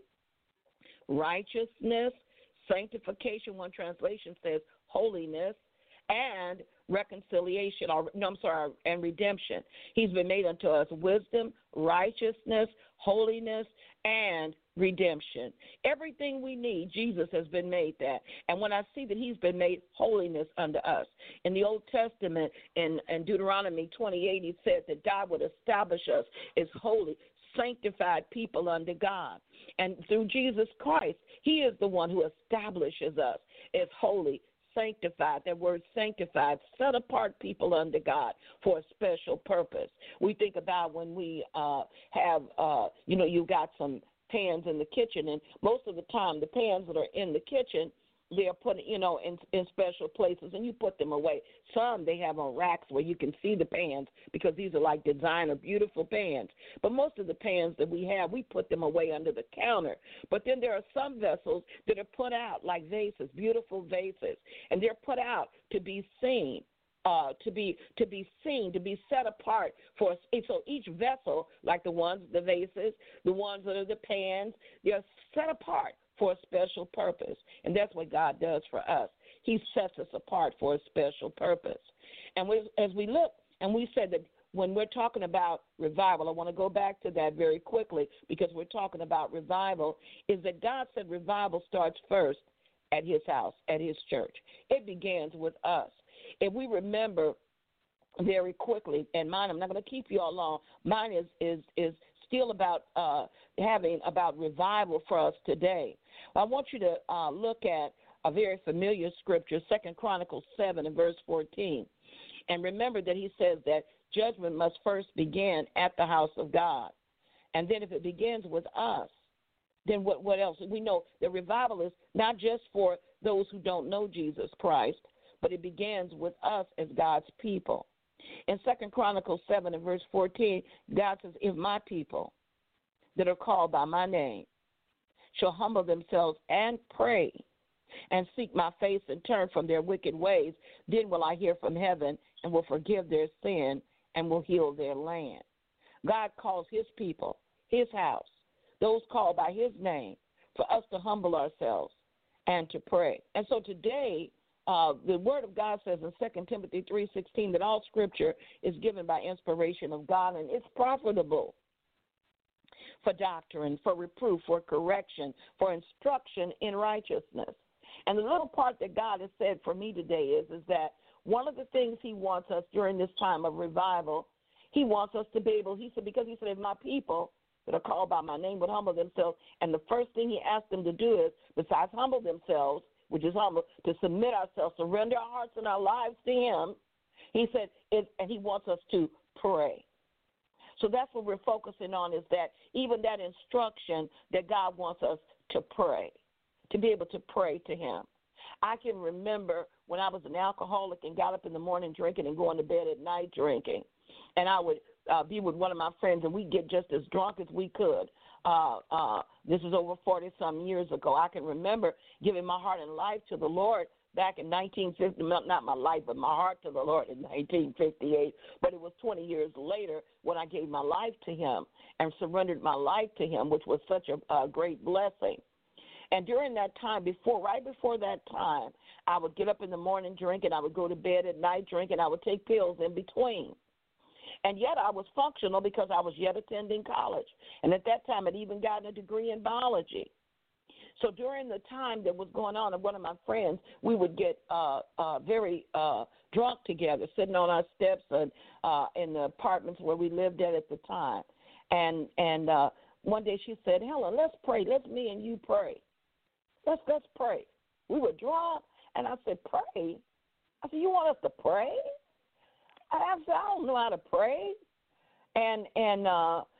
righteousness, sanctification. One translation says holiness, and reconciliation, and redemption. He's been made unto us wisdom, righteousness, holiness, and redemption. Everything we need, Jesus has been made that. And when I see that he's been made holiness unto us, in the Old Testament, in Deuteronomy 28, he said that God would establish us as holy, sanctified people unto God. And through Jesus Christ, he is the one who establishes us as holy, sanctified. That word sanctified, set apart people unto God for a special purpose. We think about when we have, you got some pans in the kitchen, and most of the time the pans that are in the kitchen, they're put, in special places, and you put them away. Some they have on racks where you can see the pans because these are like designer, beautiful pans. But most of the pans that we have, we put them away under the counter. But then there are some vessels that are put out like vases, beautiful vases, and they're put out to be seen. To be seen, to be set apart for. So each vessel, like the vases, the ones that are the pans, they're set apart for a special purpose, and that's what God does for us. He sets us apart for a special purpose. And as we look, and we said that when we're talking about revival, I want to go back to that very quickly because we're talking about revival, is that God said revival starts first at his house, at his church. It begins with us. If we remember very quickly, and mine, I'm not going to keep you all long, mine is still about about revival for us today. I want you to look at a very familiar scripture, 2 Chronicles 7 and verse 14. And remember that he says that judgment must first begin at the house of God. And then if it begins with us, then what else? We know that revival is not just for those who don't know Jesus Christ, but it begins with us as God's people. In 2 Chronicles 7 and verse 14, God says, if my people that are called by my name shall humble themselves and pray and seek my face and turn from their wicked ways, then will I hear from heaven and will forgive their sin and will heal their land. God calls his people, his house, those called by his name, for us to humble ourselves and to pray. And so today, the word of God says in 2 Timothy 3:16 that all scripture is given by inspiration of God, and it's profitable for doctrine, for reproof, for correction, for instruction in righteousness. And the little part that God has said for me today is that one of the things he wants us during this time of revival, he wants us to be able, he said, because he said, if my people that are called by my name would humble themselves, and the first thing he asked them to do is, besides humble themselves, which is humble, to submit ourselves, surrender our hearts and our lives to him, he said, and he wants us to pray. So that's what we're focusing on, is that even that instruction that God wants us to pray, to be able to pray to him. I can remember when I was an alcoholic and got up in the morning drinking and going to bed at night drinking, and I would be with one of my friends, and we'd get just as drunk as we could. This is over 40-some years ago. I can remember giving my heart and life to the Lord back in 1950, not my life, but my heart to the Lord in 1958. But it was 20 years later when I gave my life to him and surrendered my life to him, which was such a great blessing. And during that time, right before that time, I would get up in the morning drinking, I would go to bed at night drinking, I would take pills in between. And yet I was functional because I was yet attending college. And at that time, I'd even gotten a degree in biology. So during the time that was going on, and one of my friends, we would get very drunk together, sitting on our steps and in the apartments where we lived at the time. And one day she said, Helen, let's pray. Let's me and you pray. Let's pray. We were drunk, and I said, pray? I said, you want us to pray? I said, I don't know how to pray. And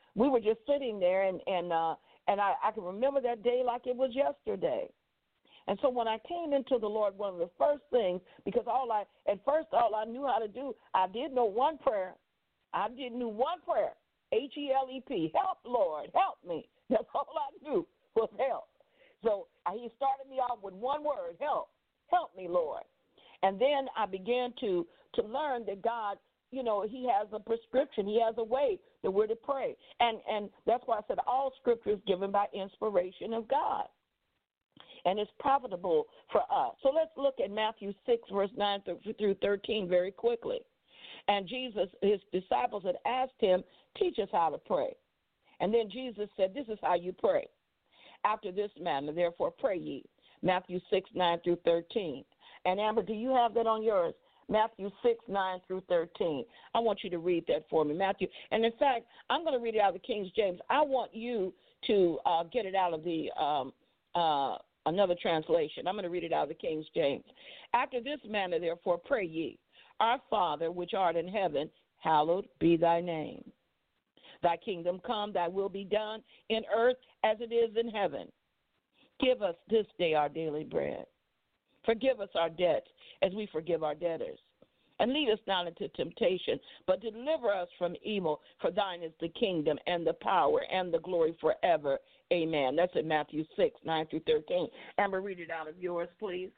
we were just sitting there, and I can remember that day like it was yesterday. And so when I came into the Lord, one of the first things, because at first all I knew how to do, I did know one prayer. I did know one prayer, HELEP, help, Lord, help me. That's all I knew was help. So he started me off with one word, help me, Lord. And then I began to learn that God, you know, he has a prescription. He has a way that we're to pray. And that's why I said all scripture is given by inspiration of God. And it's profitable for us. So let's look at Matthew 6, verse 9 through 13 very quickly. And Jesus, his disciples had asked him, teach us how to pray. And then Jesus said, this is how you pray. After this manner, therefore, pray ye. Matthew 6, 9 through 13. And Amber, do you have that on yours? Matthew 6, 9 through 13. I want you to read that for me, Matthew. And, in fact, I'm going to read it out of the King James. I want you to get it out of the another translation. I'm going to read it out of the King James. After this manner, therefore, pray ye. Our Father, which art in heaven, hallowed be thy name. Thy kingdom come, thy will be done in earth as it is in heaven. Give us this day our daily bread. Forgive us our debts as we forgive our debtors. And lead us not into temptation, but deliver us from evil. For thine is the kingdom and the power and the glory forever. Amen. That's in Matthew 6, 9 through 13. Amber, read it out of yours, please.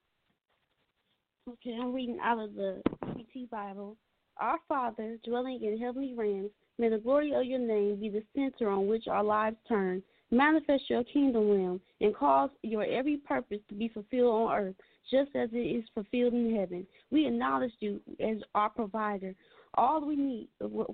Okay, I'm reading out of the CT Bible. Our Father, dwelling in heavenly realms, may the glory of your name be the center on which our lives turn. Manifest your kingdom realm and cause your every purpose to be fulfilled on earth, just as it is fulfilled in heaven. We acknowledge you as our provider. All we need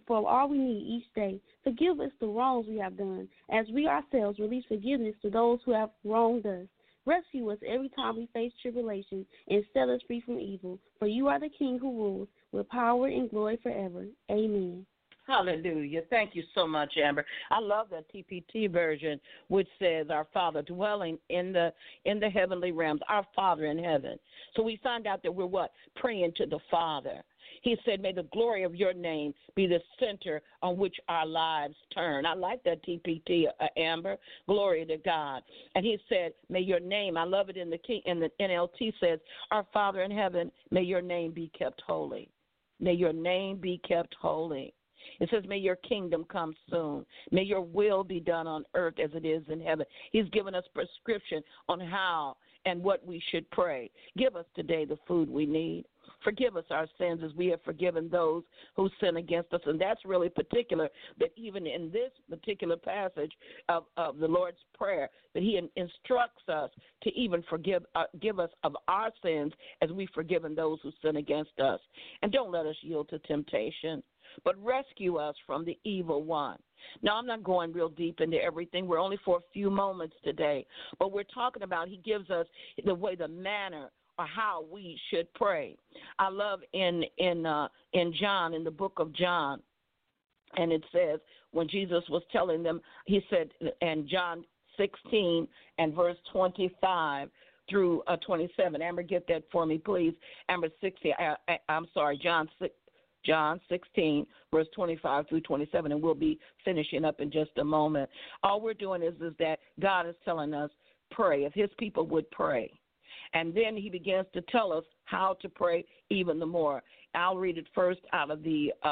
each day. Forgive us the wrongs we have done, as we ourselves release forgiveness to those who have wronged us. Rescue us every time we face tribulation and set us free from evil. For you are the King who rules with power and glory forever. Amen. Hallelujah. Thank you so much, Amber. I love that TPT version, which says our Father dwelling in the heavenly realms, our Father in heaven. So we find out that we're what? Praying to the Father. He said, may the glory of your name be the center on which our lives turn. I like that TPT, Amber. Glory to God. And he said, may your name, I love it in the NLT says, our Father in heaven, may your name be kept holy. May your name be kept holy. It says, may your kingdom come soon. May your will be done on earth as it is in heaven. He's given us prescription on how and what we should pray. Give us today the food we need. Forgive us our sins as we have forgiven those who sin against us. And that's really particular, that even in this particular passage of the Lord's Prayer, that he instructs us to even give us of our sins as we've forgiven those who sin against us. And don't let us yield to temptation, but rescue us from the evil one. Now, I'm not going real deep into everything. We're only for a few moments today. But we're talking about he gives us the manner or how we should pray. I love in John, in the book of John, and it says when Jesus was telling them, he said in John 16 and verse 25 through 27. Amber, get that for me, please. Amber, 16. I'm sorry, John 16, verse 25 through 27, and we'll be finishing up in just a moment. All we're doing is that God is telling us pray, if his people would pray. And then he begins to tell us how to pray even the more. I'll read it first out of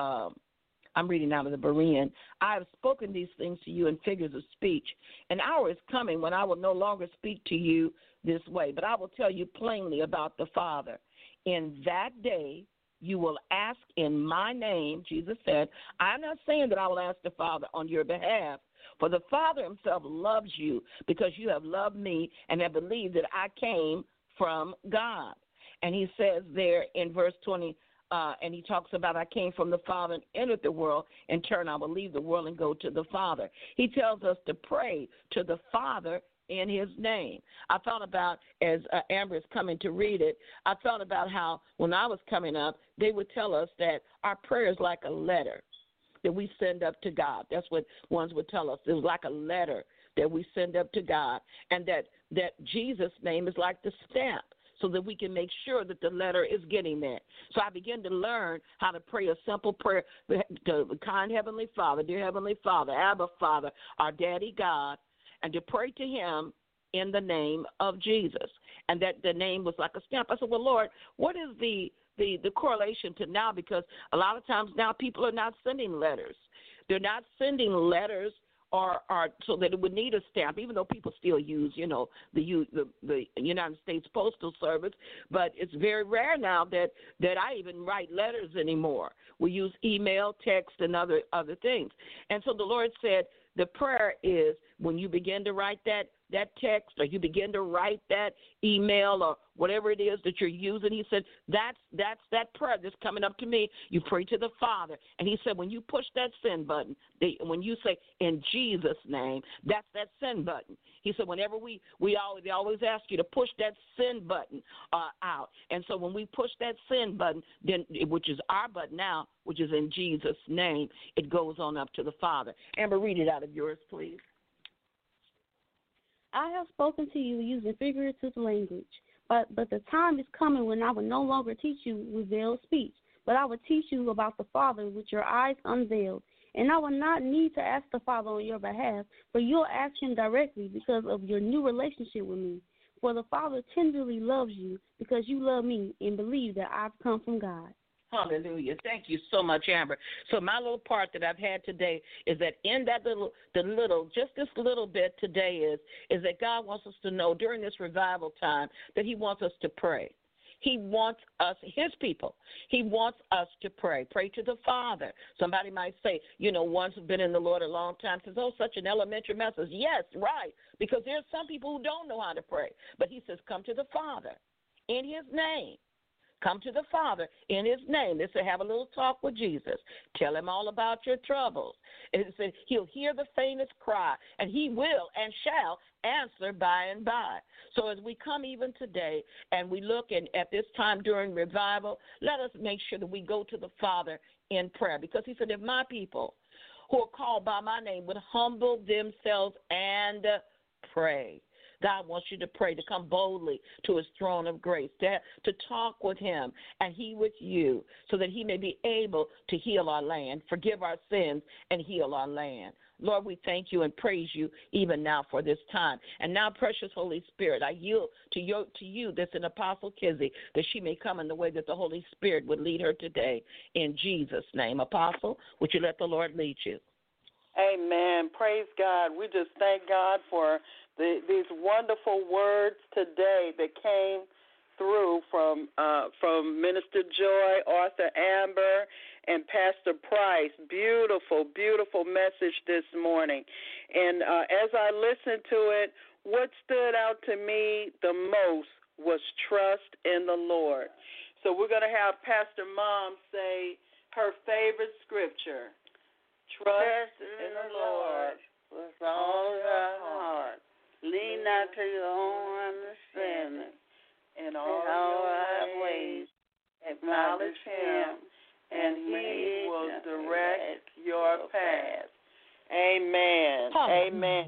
I'm reading out of the Berean. I have spoken these things to you in figures of speech. An hour is coming when I will no longer speak to you this way, but I will tell you plainly about the Father. In that day, you will ask in my name, Jesus said. I'm not saying that I will ask the Father on your behalf, for the Father himself loves you because you have loved me and have believed that I came from God. And he says there in verse 20, and he talks about I came from the Father and entered the world. In turn, I will leave the world and go to the Father. He tells us to pray to the Father in his name. I thought about, as Amber is coming to read it, I thought about how when I was coming up, they would tell us that our prayer is like a letter that we send up to God. That's what ones would tell us. It was like a letter that we send up to God, and that Jesus' name is like the stamp. so that we can make sure that the letter is getting there. So I began to learn how to pray a simple prayer to kind Heavenly Father, dear Heavenly Father, Abba Father, our Daddy God, and to pray to him in the name of Jesus. And that the name was like a stamp. I said, well, Lord, what is the correlation to now? Because a lot of times now people are not sending letters. They're not sending letters or so that it would need a stamp, even though people still use, the United States Postal Service. But it's very rare now that I even write letters anymore. We use email, text, and other things. And so the Lord said the prayer is when you begin to write that text, or you begin to write that email, or whatever it is that you're using, he said, that's that prayer that's coming up to me. You pray to the Father. And he said, when you push that send button, when you say in Jesus' name, that's that send button. He said, whenever they always ask you to push that send button out. And so when we push that send button, then which is our button now, which is in Jesus' name, it goes on up to the Father. Amber, read it out of yours, please. I have spoken to you using figurative language, but the time is coming when I will no longer teach you with veiled speech, but I will teach you about the Father with your eyes unveiled. And I will not need to ask the Father on your behalf, for you'll ask him directly because of your new relationship with me. For the Father tenderly loves you because you love me and believe that I've come from God. Hallelujah. Thank you so much, Amber. So my little part that I've had today is that in that just this little bit today is that God wants us to know during this revival time that he wants us to pray. He wants us, his people, he wants us to pray. Pray to the Father. Somebody might say, one's been in the Lord a long time, says, oh, such an elementary message. Yes, right, because there's some people who don't know how to pray. But he says, come to the Father in his name. Come to the Father in his name. They say, have a little talk with Jesus. Tell him all about your troubles. And it says he'll hear the faintest cry, and he will and shall answer by and by. So as we come even today and we look at this time during revival, let us make sure that we go to the Father in prayer. Because he said, if my people who are called by my name would humble themselves and pray. God wants you to pray, to come boldly to his throne of grace, to talk with him and he with you, so that he may be able to heal our land, forgive our sins, and heal our land. Lord, we thank you and praise you even now for this time. And now, precious Holy Spirit, I yield to you that's an Apostle Kizzy, that she may come in the way that the Holy Spirit would lead her today. In Jesus' name. Apostle, would you let the Lord lead you? Amen. Praise God. We just thank God for these wonderful words today that came through from Minister Joy, Arthur Amber, and Pastor Price. Beautiful, beautiful message this morning. And as I listened to it, what stood out to me the most was trust in the Lord. So we're going to have Pastor Mom say her favorite scripture. Trust in the Lord with all your heart. Lean not to your own understanding. In all your ways, acknowledge him, and he will direct your path. Amen. Amen.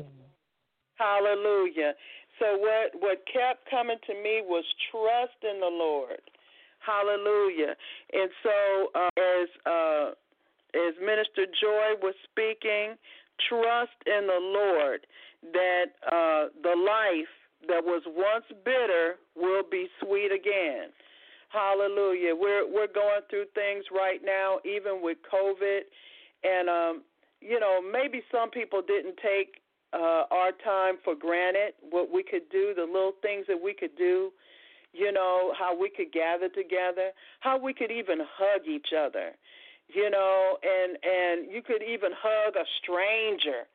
Hallelujah. So what kept coming to me was trust in the Lord. Hallelujah. And so as Minister Joy was speaking, trust in the Lord that the life that was once bitter will be sweet again. Hallelujah. We're going through things right now, even with COVID, and maybe some people didn't take our time for granted, what we could do, the little things that we could do, how we could gather together, how we could even hug each other, and you could even hug a stranger,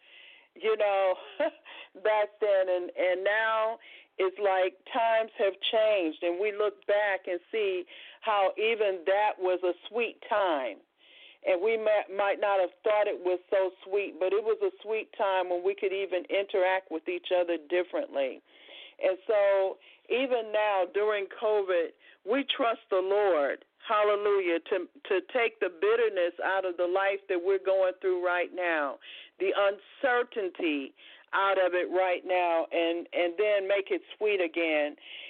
back then, and now it's like times have changed, and we look back and see how even that was a sweet time. And we might not have thought it was so sweet, but it was a sweet time when we could even interact with each other differently. And so even now during COVID, we trust the Lord, hallelujah, to take the bitterness out of the life that we're going through right now, the uncertainty out of it right now, and then make it sweet again.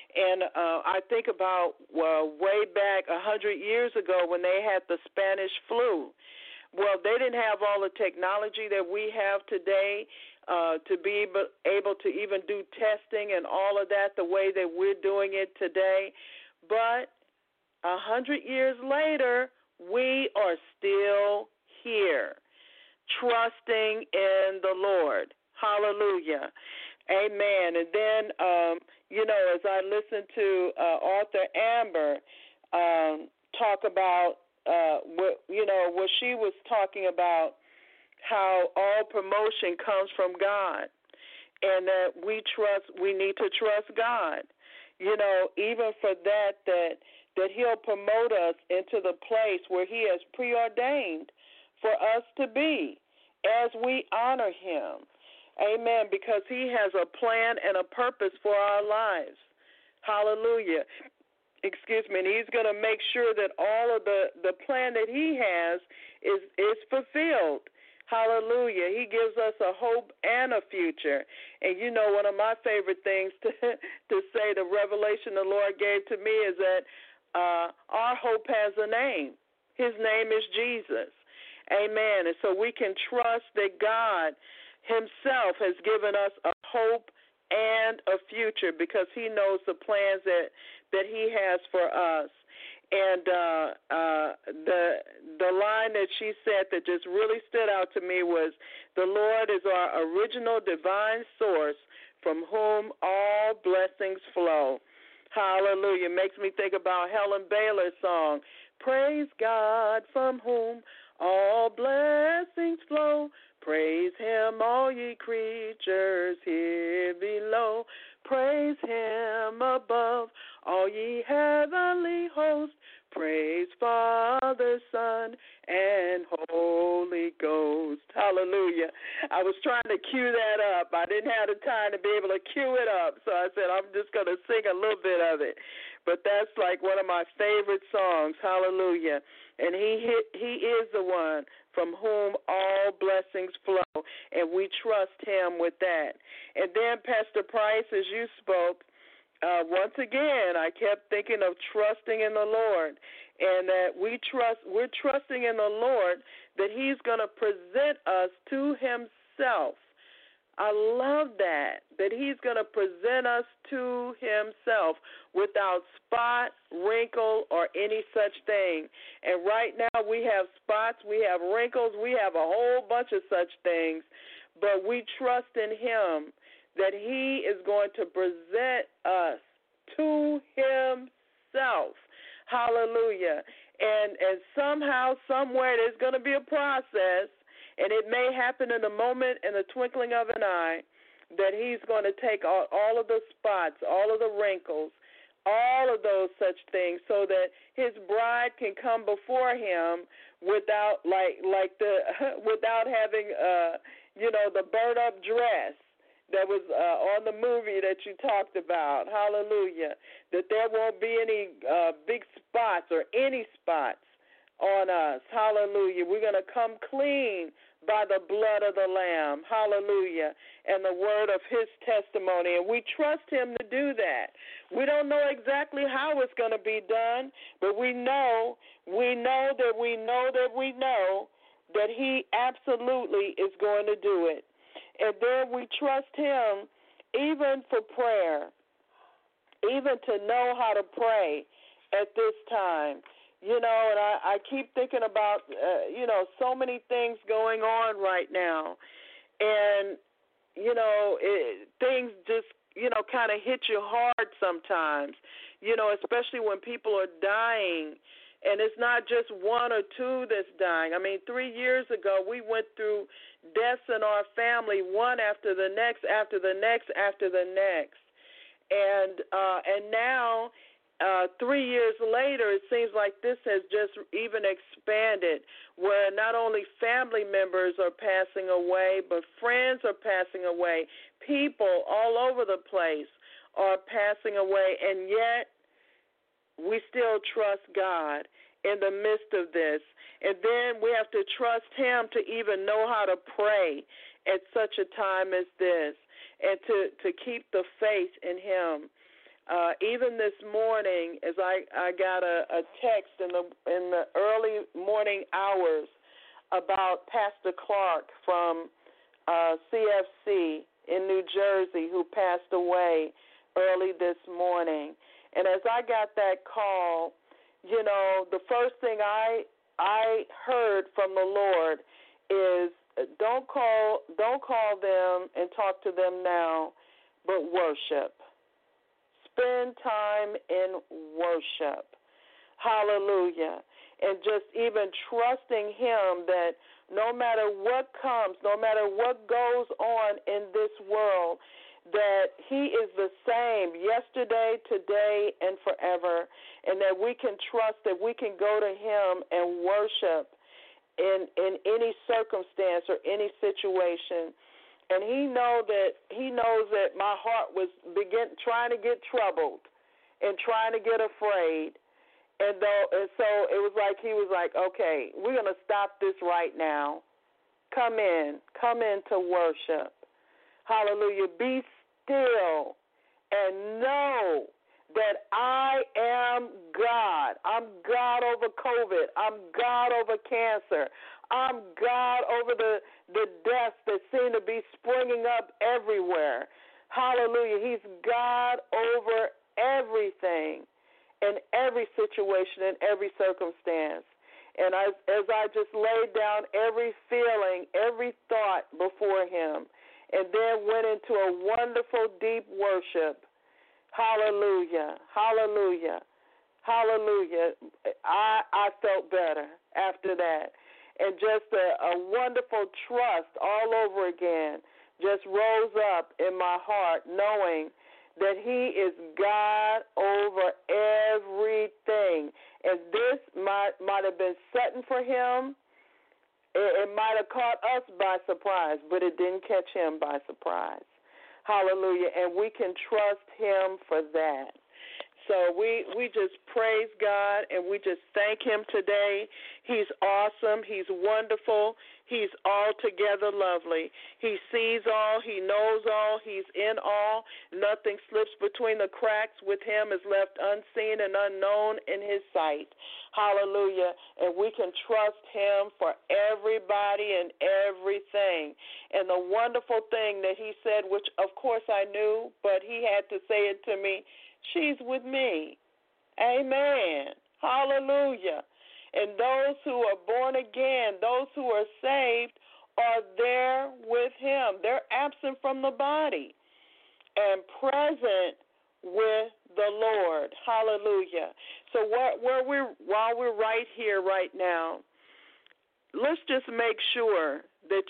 And I think about way back 100 years ago when they had the Spanish flu. Well, they didn't have all the technology that we have today to be able to even do testing and all of that the way that we're doing it today. But 100 years later, we are still here, trusting in the Lord. Hallelujah. Amen. And then, as I listened to Arthur Amber talk about what she was talking about, how all promotion comes from God, and that we need to trust God. Even for that He'll promote us into the place where He has preordained for us to be as we honor Him. Amen. Because He has a plan and a purpose for our lives. Hallelujah. And He's going to make sure that all of the plan that He has is fulfilled. Hallelujah. He gives us a hope and a future. And one of my favorite things to say, the revelation the Lord gave to me is that our hope has a name. His name is Jesus. Amen. And so we can trust that God Himself has given us a hope and a future because He knows the plans that He has for us. And the line that she said that just really stood out to me was, the Lord is our original divine source from whom all blessings flow. Hallelujah. Makes me think about Helen Baylor's song, Praise God from whom all blessings flow. Praise Him, all ye creatures here below. Praise Him above, all ye heavenly hosts. Praise Father, Son, and Holy Ghost. Hallelujah. I was trying to cue that up. I didn't have the time to be able to cue it up, so I said I'm just going to sing a little bit of it. But that's like one of my favorite songs. Hallelujah. And He is the one from whom all blessings flow, and we trust Him with that. And then, Pastor Price, as you spoke, once again, I kept thinking of trusting in the Lord, and that we're trusting in the Lord that He's going to present us to Himself. I love that He's going to present us to Himself without spot, wrinkle, or any such thing. And right now we have spots, we have wrinkles, we have a whole bunch of such things, but we trust in Him that He is going to present us to Himself. Hallelujah. And somehow, somewhere, there's going to be a process, and it may happen in a moment, in the twinkling of an eye, that He's going to take all of the spots, all of the wrinkles, all of those such things, so that His bride can come before Him without without having the burnt up dress that was on the movie that you talked about. Hallelujah. That there won't be any big spots or any spots on us. Hallelujah. We're going to come clean by the blood of the Lamb. Hallelujah. And the word of His testimony. And we trust Him to do that. We don't know exactly how it's going to be done, but we know that He absolutely is going to do it. And then we trust Him even for prayer, even to know how to pray at this time. And I keep thinking about, so many things going on right now. And, things just, kind of hit you hard sometimes, especially when people are dying. And it's not just one or two that's dying. I mean, 3 years ago, we went through deaths in our family, one after the next, after the next, after the next. And now, 3 years later, it seems like this has just even expanded, where not only family members are passing away, but friends are passing away. People all over the place are passing away, and yet we still trust God in the midst of this. And then we have to trust Him to even know how to pray at such a time as this, and to keep the faith in Him. even this morning, as I got a text in the early morning hours about Pastor Clark from CFC in New Jersey, who passed away early this morning. And as I got that call, you know, the first thing I heard from the Lord is don't call them and talk to them now, but worship. Spend time in worship. Hallelujah. And just even trusting Him that no matter what comes, no matter what goes on in this world, that He is the same yesterday, today, and forever, and that we can trust that we can go to Him and worship in any circumstance or any situation. And He knows that my heart was trying to get troubled and trying to get afraid. And so it was like He was like, okay, we're going to stop this right now. Come in to worship. Hallelujah. Be still and know that I am God. I'm God over COVID. I'm God over cancer. I'm God over the deaths that seem to be springing up everywhere. Hallelujah. He's God over everything, in every situation, in every circumstance. And as I just laid down every feeling, every thought before Him, and then went into a wonderful, deep worship. Hallelujah, hallelujah, hallelujah. I felt better after that. And just a wonderful trust all over again just rose up in my heart, knowing that He is God over everything. And this might have been setting for Him. It might have caught us by surprise, but it didn't catch Him by surprise. Hallelujah. And we can trust Him for that. So we just praise God and we just thank Him today. He's awesome. He's wonderful. He's altogether lovely. He sees all. He knows all. He's in all. Nothing slips between the cracks. With Him is left unseen and unknown in His sight. Hallelujah. And we can trust Him for everybody and everything. And the wonderful thing that He said, which of course I knew, but He had to say it to me, she's with me. Amen. Hallelujah. And those who are born again, those who are saved, are there with Him. They're absent from the body and present with the Lord. Hallelujah. So while we're right here, right now, let's just make sure that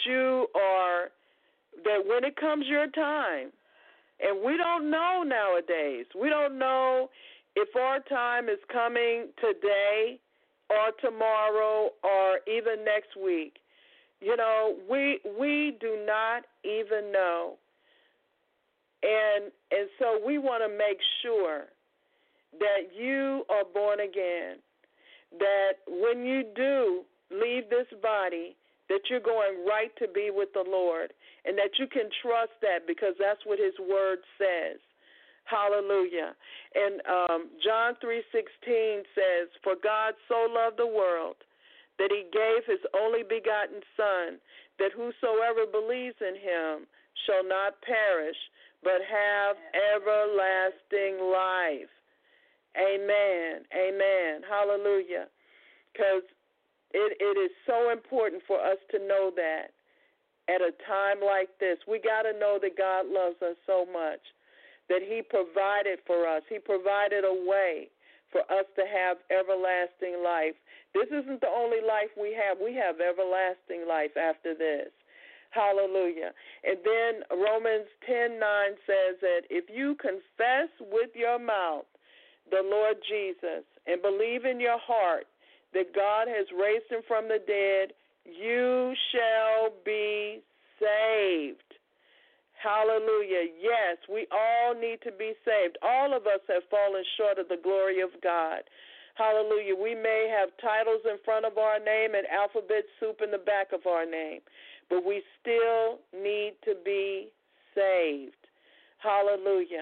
that when it comes your time, and we don't know nowadays, we don't know if our time is coming today or tomorrow or even next week. You know, we do not even know. And so we want to make sure that you are born again, that when you do leave this body, that you're going right to be with the Lord, and that you can trust that because that's what His Word says. Hallelujah. And John 3:16 says, "For God so loved the world that He gave His only begotten Son, that whosoever believes in Him shall not perish, but have everlasting life." Amen. Amen. Hallelujah. Because it is so important for us to know that at a time like this. We got to know that God loves us so much, that He provided for us. He provided a way for us to have everlasting life. This isn't the only life we have. We have everlasting life after this. Hallelujah. And then Romans 10:9 says that if you confess with your mouth the Lord Jesus and believe in your heart that God has raised Him from the dead, you shall be saved. Hallelujah. Yes, we all need to be saved. All of us have fallen short of the glory of God. Hallelujah. We may have titles in front of our name and alphabet soup in the back of our name, but we still need to be saved. Hallelujah.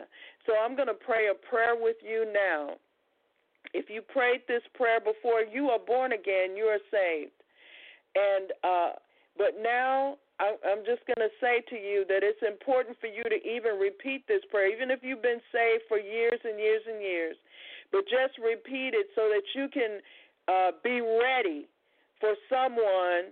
So I'm going to pray a prayer with you now. If you prayed this prayer before, you are born again, you are saved. And but now I'm just going to say to you that it's important for you to even repeat this prayer, even if you've been saved for years and years and years. But just repeat it so that you can be ready for someone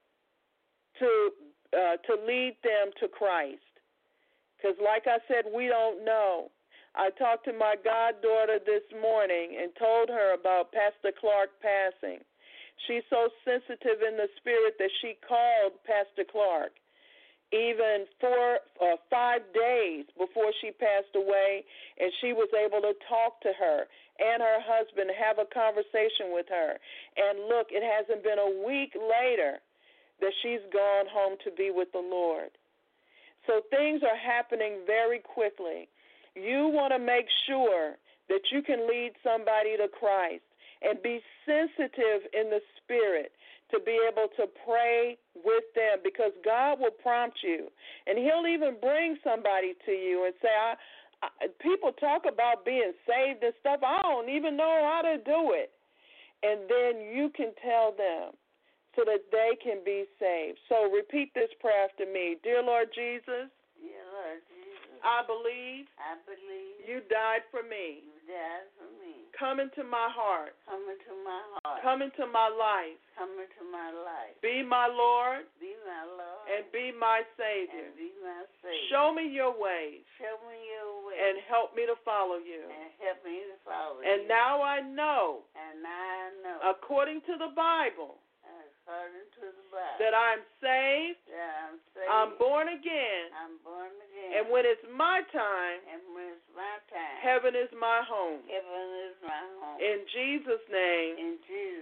to lead them to Christ. Because like I said, we don't know. I talked to my goddaughter this morning and told her about Pastor Clark passing. She's so sensitive in the spirit that she called Pastor Clark even 4 or 5 days before she passed away, and she was able to talk to her and her husband, have a conversation with her. And look, it hasn't been a week later that she's gone home to be with the Lord. So things are happening very quickly. You want to make sure that you can lead somebody to Christ and be sensitive in the spirit to be able to pray with them, because God will prompt you. And he'll even bring somebody to you and say, people talk about being saved and stuff. I don't even know how to do it. And then you can tell them so that they can be saved. So repeat this prayer after me. Dear Lord Jesus, I believe you died for me. Come into my heart. Come into my life. Be my Lord. And be my Savior. Show me your ways. And help me to follow you. And now I know, according to the Bible, that I'm saved, I'm born again, and when it's my time, heaven is my home. In Jesus' name.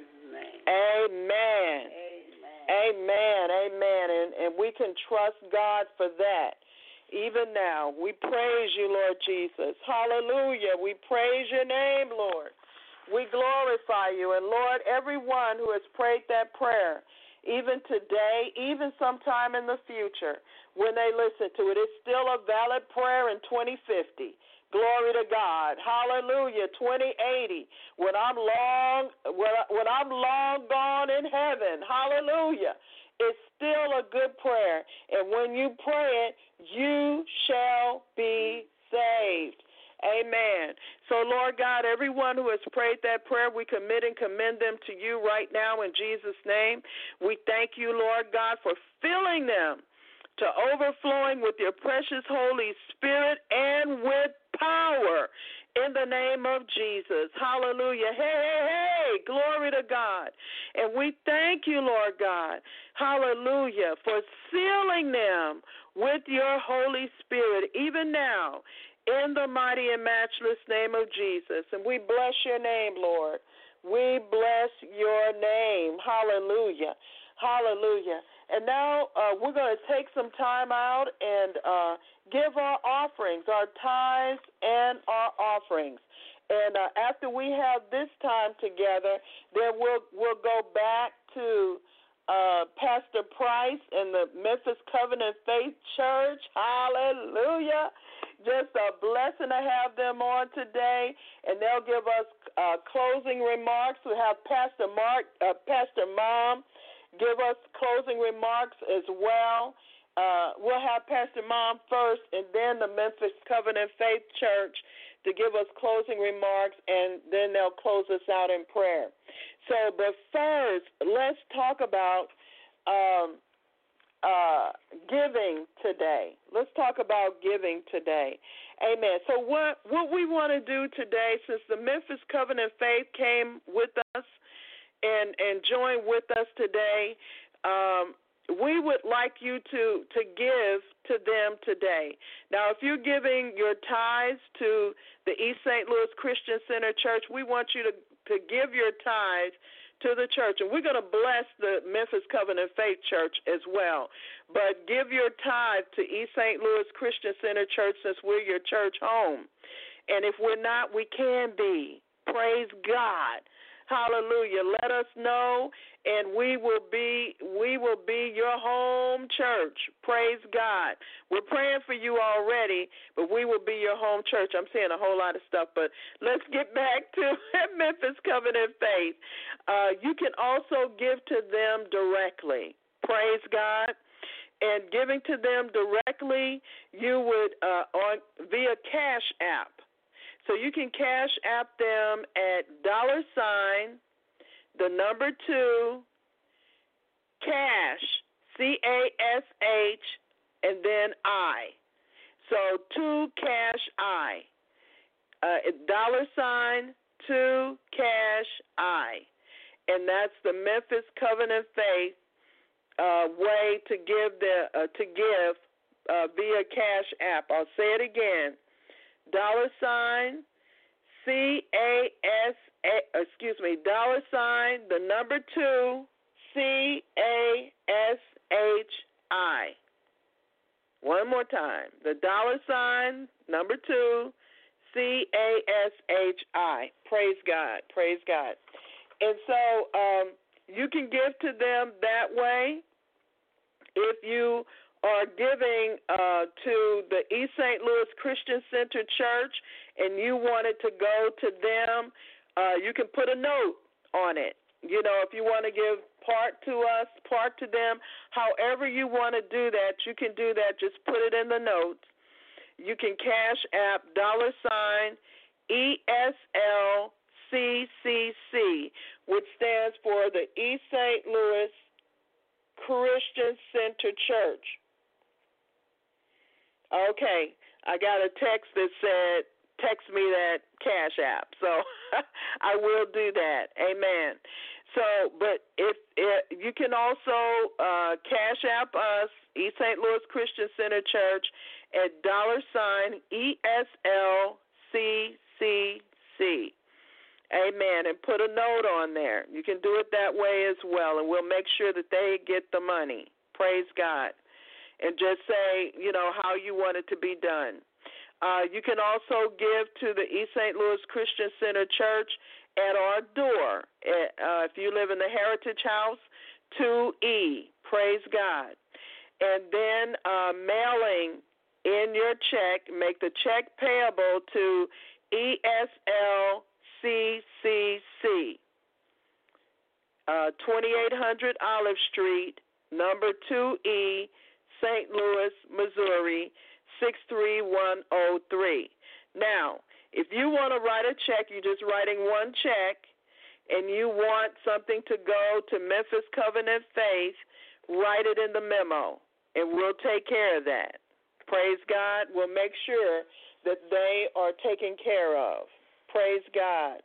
Amen. Amen. And we can trust God for that. Even now, we praise you, Lord Jesus. Hallelujah. We praise your name, Lord. We glorify you. And, Lord, everyone who has prayed that prayer, even today, even sometime in the future, when they listen to it, it's still a valid prayer in 2050. Glory to God. Hallelujah. 2080. When I'm long gone in heaven. Hallelujah. It's still a good prayer. And when you pray it, you shall be saved. Amen. So, Lord God, everyone who has prayed that prayer, we commit and commend them to you right now in Jesus' name. We thank you, Lord God, for filling them to overflowing with your precious Holy Spirit and with power in the name of Jesus. Hallelujah. Hey, glory to God. And we thank you, Lord God, hallelujah, for sealing them with your Holy Spirit even now in the mighty and matchless name of Jesus. And we bless your name, Lord. We bless your name. Hallelujah. Hallelujah. And now we're going to take some time out and give our offerings, our tithes and our offerings. And after we have this time together, then we'll go back to Pastor Price and the Memphis Covenant Faith Church. Hallelujah. Just a blessing to have them on today, and they'll give us closing remarks. We have Pastor Mom give us closing remarks as well. We'll have Pastor Mom first, and then the Memphis Covenant Faith Church to give us closing remarks, and then they'll close us out in prayer. So, but first, let's talk about giving today. Let's talk about giving today. Amen. So what we want to do today, since the Memphis Covenant Faith came with us and joined with us today, we would like you to give to them today. Now, if you're giving your tithes to the East St. Louis Christian Center Church, we want you to give your tithes to the church. And we're going to bless the Memphis Covenant Faith Church as well. But give your tithe to East St. Louis Christian Center Church, since we're your church home. And if we're not, we can be. Praise God. Hallelujah. Let us know, and we will be your home church. Praise God. We're praying for you already, but we will be your home church. I'm saying a whole lot of stuff, but let's get back to Memphis Covenant Faith. You can also give to them directly. Praise God. And giving to them directly, you would via Cash App. So you can Cash App them at $2 cash, CASH, and then I. So 2 cash I. $2 cash I. And that's the Memphis Covenant Faith way to give via Cash App. I'll say it again. $CASH, $2 CASHI. One more time. The $2 CASHI. Praise God. Praise God. And so you can give to them that way. If you are giving to the East St. Louis Christian Center Church and you wanted to go to them, you can put a note on it. You know, if you want to give part to us, part to them, however you want to do that, you can do that. Just put it in the notes. You can Cash App $ESLCCC, which stands for the East St. Louis Christian Center Church. Okay, I got a text that said, text me that Cash App. So I will do that. Amen. So, but if you can also Cash App us, East St. Louis Christian Center Church, at $ESLCCC. Amen. And put a note on there. You can do it that way as well, and we'll make sure that they get the money. Praise God. And just say, you know, how you want it to be done. You can also give to the East St. Louis Christian Center Church at our door. If you live in the Heritage House, 2E. Praise God. And then mailing in your check, make the check payable to ESLCCC, 2800 Olive Street, number 2E, St. Louis, Missouri, 63103. Now, if you want to write a check, you're just writing one check, and you want something to go to Memphis Covenant Faith, write it in the memo, and we'll take care of that. Praise God. We'll make sure that they are taken care of. Praise God.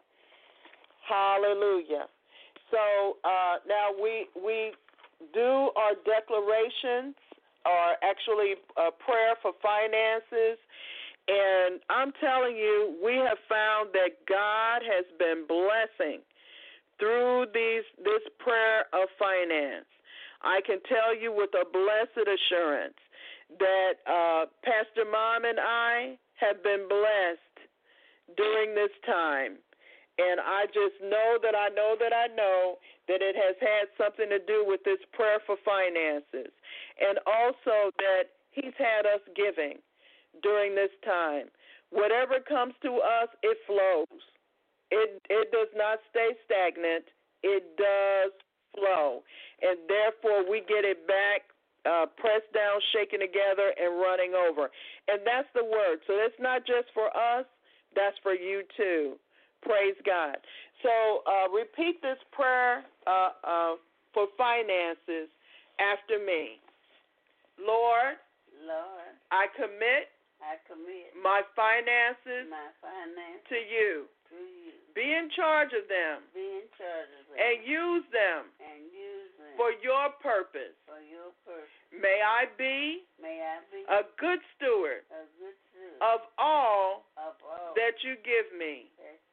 Hallelujah. So now we do our declarations, or actually a prayer for finances. And I'm telling you, we have found that God has been blessing through this prayer of finance. I can tell you with a blessed assurance that Pastor Mom and I have been blessed during this time. And I just know that I know that it has had something to do with this prayer for finances. And also that he's had us giving during this time. Whatever comes to us, it flows. It does not stay stagnant. It does flow. And therefore, we get it back, pressed down, shaken together, and running over. And that's the word. So that's not just for us. That's for you too. Praise God. So repeat this prayer for finances after me. Lord, I commit my finances to you. Be in charge of them. And use them for your purpose. May I be a good steward of all that you give me.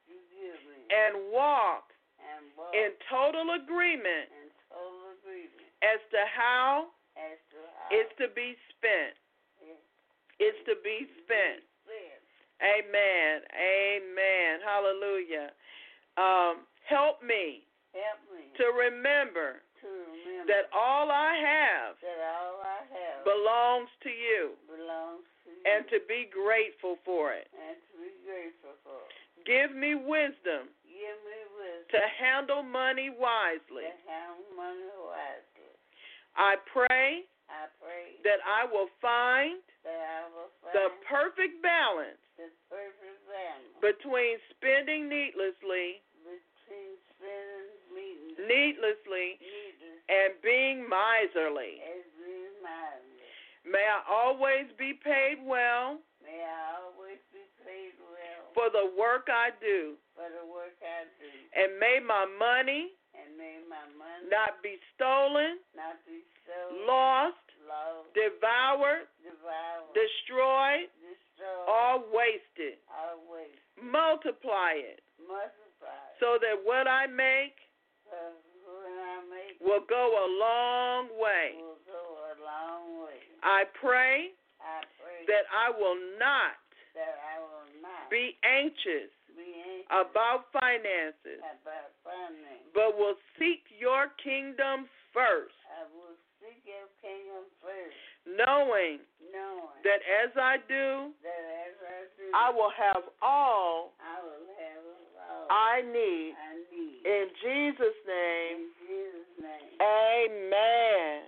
And walk in total agreement as to how it's to be spent. It's to be spent. Amen. Amen. Hallelujah. Help me Help me to remember that all I have belongs to you and to be grateful for it. Give me wisdom to handle money wisely. I pray that I will find the perfect balance between spending needlessly and being miserly. May I always be paid well for the work I do. And may my money not be stolen, lost, devoured, destroyed, or wasted. Multiply it so that what I make will go a long way. I pray that I will not be anxious about finances, but will seek your kingdom first, knowing that as I do, I will have all I need. In Jesus' name, amen.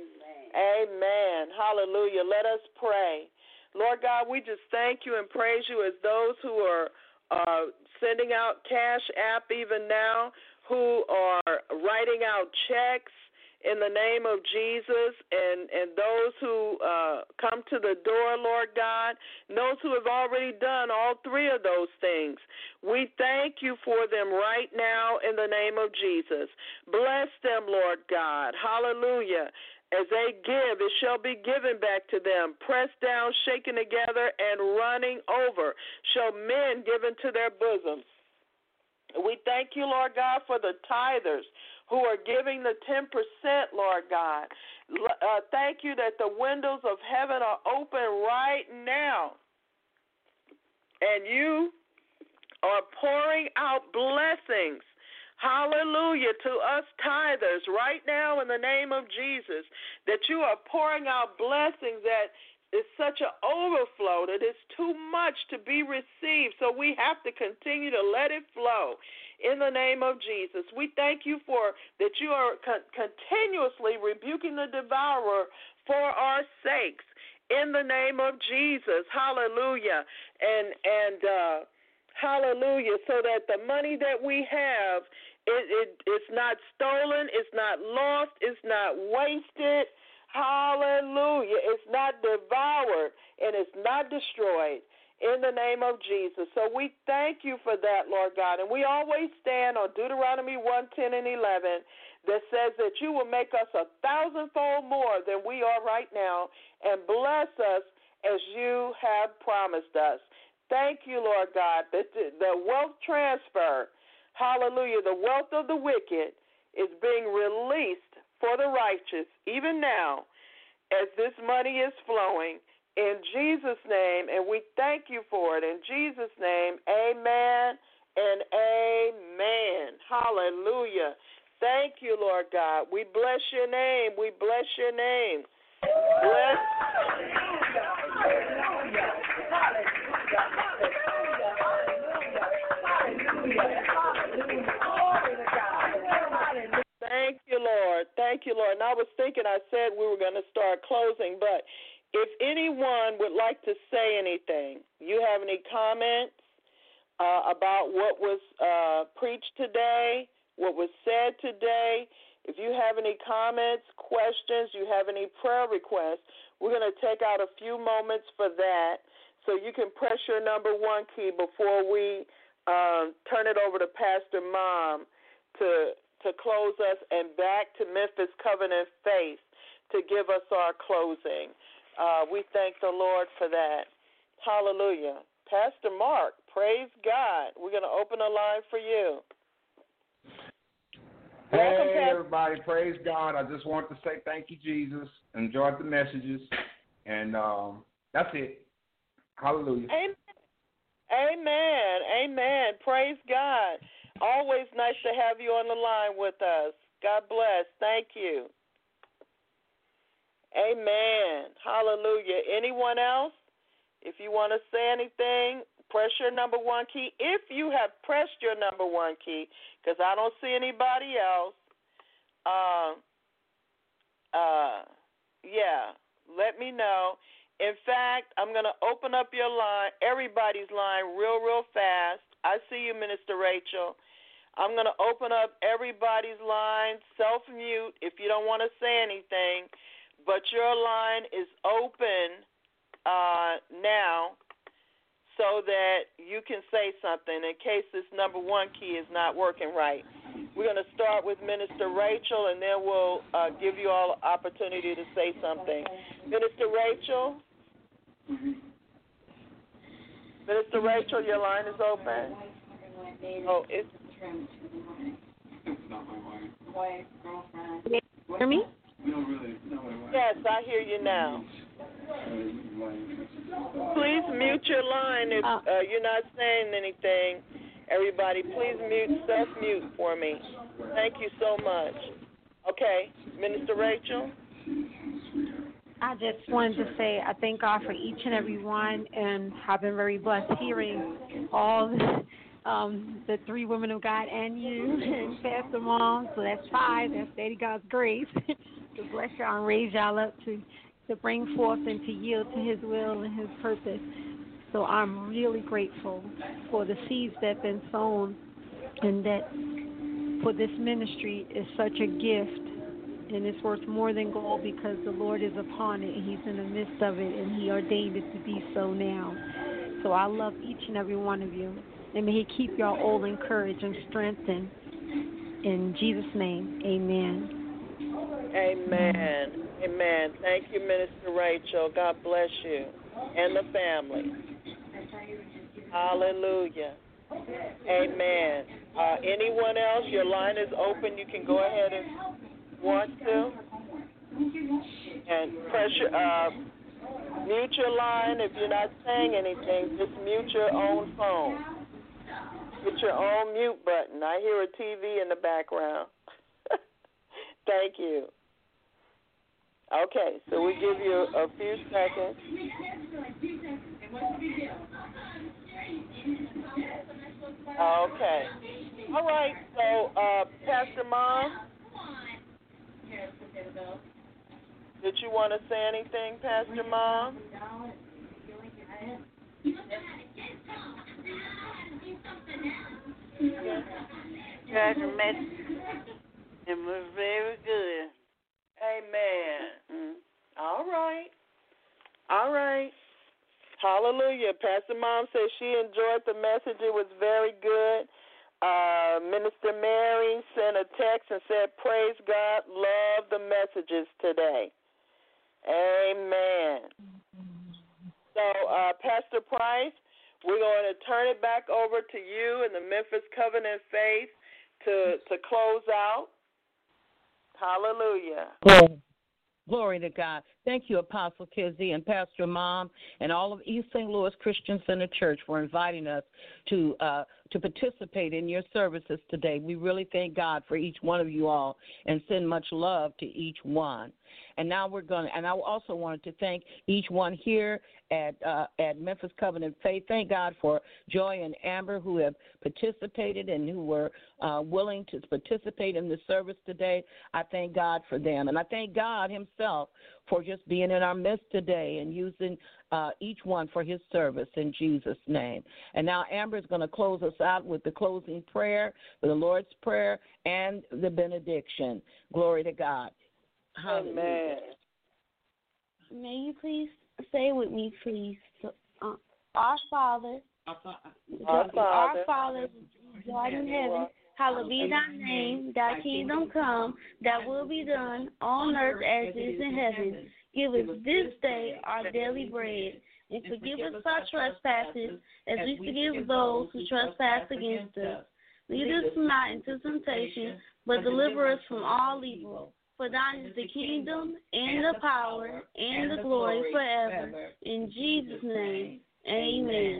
Amen. Hallelujah. Let us pray. Lord God, we just thank you and praise you as those who are sending out Cash App even now, who are writing out checks in the name of Jesus, and those who come to the door, Lord God, and those who have already done all three of those things. We thank you for them right now in the name of Jesus. Bless them, Lord God. Hallelujah. As they give, it shall be given back to them, pressed down, shaken together, and running over, shall men give into their bosoms. We thank you, Lord God, for the tithers who are giving the 10%, Lord God. Thank you that the windows of heaven are open right now, and you are pouring out blessings. Hallelujah to us tithers right now in the name of Jesus, that you are pouring out blessings that is such an overflow that it's too much to be received. So we have to continue to let it flow in the name of Jesus. We thank you for that you are continuously rebuking the devourer for our sakes in the name of Jesus. Hallelujah. And hallelujah, so that the money that we have, it's not stolen, it's not lost, it's not wasted. Hallelujah. It's not devoured and it's not destroyed in the name of Jesus. So we thank you for that, Lord God. And we always stand on Deuteronomy 1:10 and 11 that says that you will make us 1,000-fold more than we are right now and bless us as you have promised us. Thank you, Lord God, that the wealth transfer, hallelujah, the wealth of the wicked is being released for the righteous, even now, as this money is flowing, in Jesus' name, and we thank you for it. In Jesus' name, amen and amen. Hallelujah. Thank you, Lord God. We bless your name. We bless your name. Bless. Thank you, Lord. Thank you, Lord. And I was thinking, I said we were going to start closing, but if anyone would like to say anything, you have any comments about what was preached today, what was said today, if you have any comments, questions, you have any prayer requests, we're going to take out a few moments for that. So you can press your number 1 key before we turn it over to Pastor Mom to close us and back to Memphis Covenant Faith to give us our closing. We thank the Lord for that. Hallelujah. Pastor Mark, praise God. We're going to open a line for you. Hey, everybody, praise God. I just want to say thank you, Jesus. Enjoyed the messages, and that's it. Hallelujah. Amen. Amen. Amen. Praise God. Always nice to have you on the line with us. God bless. Thank you. Amen. Hallelujah. Anyone else? If you want to say anything, press your number 1 key. If you have pressed your number 1 key, because I don't see anybody else, let me know. In fact, I'm going to open up your line, everybody's line, real fast. I see you, Minister Rachel. I'm going to open up everybody's line, self-mute if you don't want to say anything, but your line is open now so that you can say something in case this number 1 key is not working right. We're going to start with Minister Rachel, and then we'll give you all an opportunity to say something. Minister Rachel? Minister Rachel, your line is open. Oh, it's... Hear me? Yes, I hear you now. Please mute your line if you're not saying anything. Everybody, please self-mute for me. Thank you so much. Okay, Minister Rachel? I just wanted to say I thank God for each and every one, and I've been very blessed hearing all the 3 women of God and you and Pastor Mom. So that's 5. That's Daddy God's grace to bless y'all and raise y'all up to bring forth and to yield to His will and His purpose. So I'm really grateful for the seeds that have been sown, and that for this ministry is such a gift, and it's worth more than gold because the Lord is upon it, and He's in the midst of it, and He ordained it to be so now. So I love each and every one of you, and may He keep y'all all encouraged and strengthened. In Jesus' name, amen. Amen. Amen. Thank you, Minister Rachel. God bless you and the family. Hallelujah. Amen. Anyone else? Your line is open. You can go ahead and want to. And mute your line if you're not saying anything. Just mute your own phone. Hit your own mute button. I hear a TV in the background. Thank you. Okay, so we give you a few seconds. Okay. All right, so Pastor Mom, did you want to say anything, Pastor Mom? Got a message. It was very good. Amen. All right. Hallelujah. Pastor Mom says she enjoyed the message. It was very good. Minister Mary sent a text and said, praise God, love the messages today. Amen. So, Pastor Price, we're going to turn it back over to you and the Memphis Covenant Faith to close out. Hallelujah. Glory to God. Thank you, Apostle Kizzy and Pastor Mom and all of East St. Louis Christian Center Church for inviting us to participate in your services today. We really thank God for each one of you all and send much love to each one. And now and I also wanted to thank each one here at Memphis Covenant Faith. Thank God for Joy and Amber who have participated and who were willing to participate in the service today. I thank God for them. And I thank God Himself for just being in our midst today and using each one for His service in Jesus' name. And now Amber is going to close us out with the closing prayer, the Lord's Prayer, and the benediction. Glory to God. Amen. May you please say with me, please. Our Father, our Father, who art in heaven, hallowed be thy name. Thy kingdom come. Thy will be done on earth as it is in heaven. Give us this day our daily bread, and forgive us our trespasses, as we forgive those who trespass against us. Lead us not into temptation, but deliver us from all evil. For thine is the kingdom, and the power, and the glory forever. In Jesus' name, amen.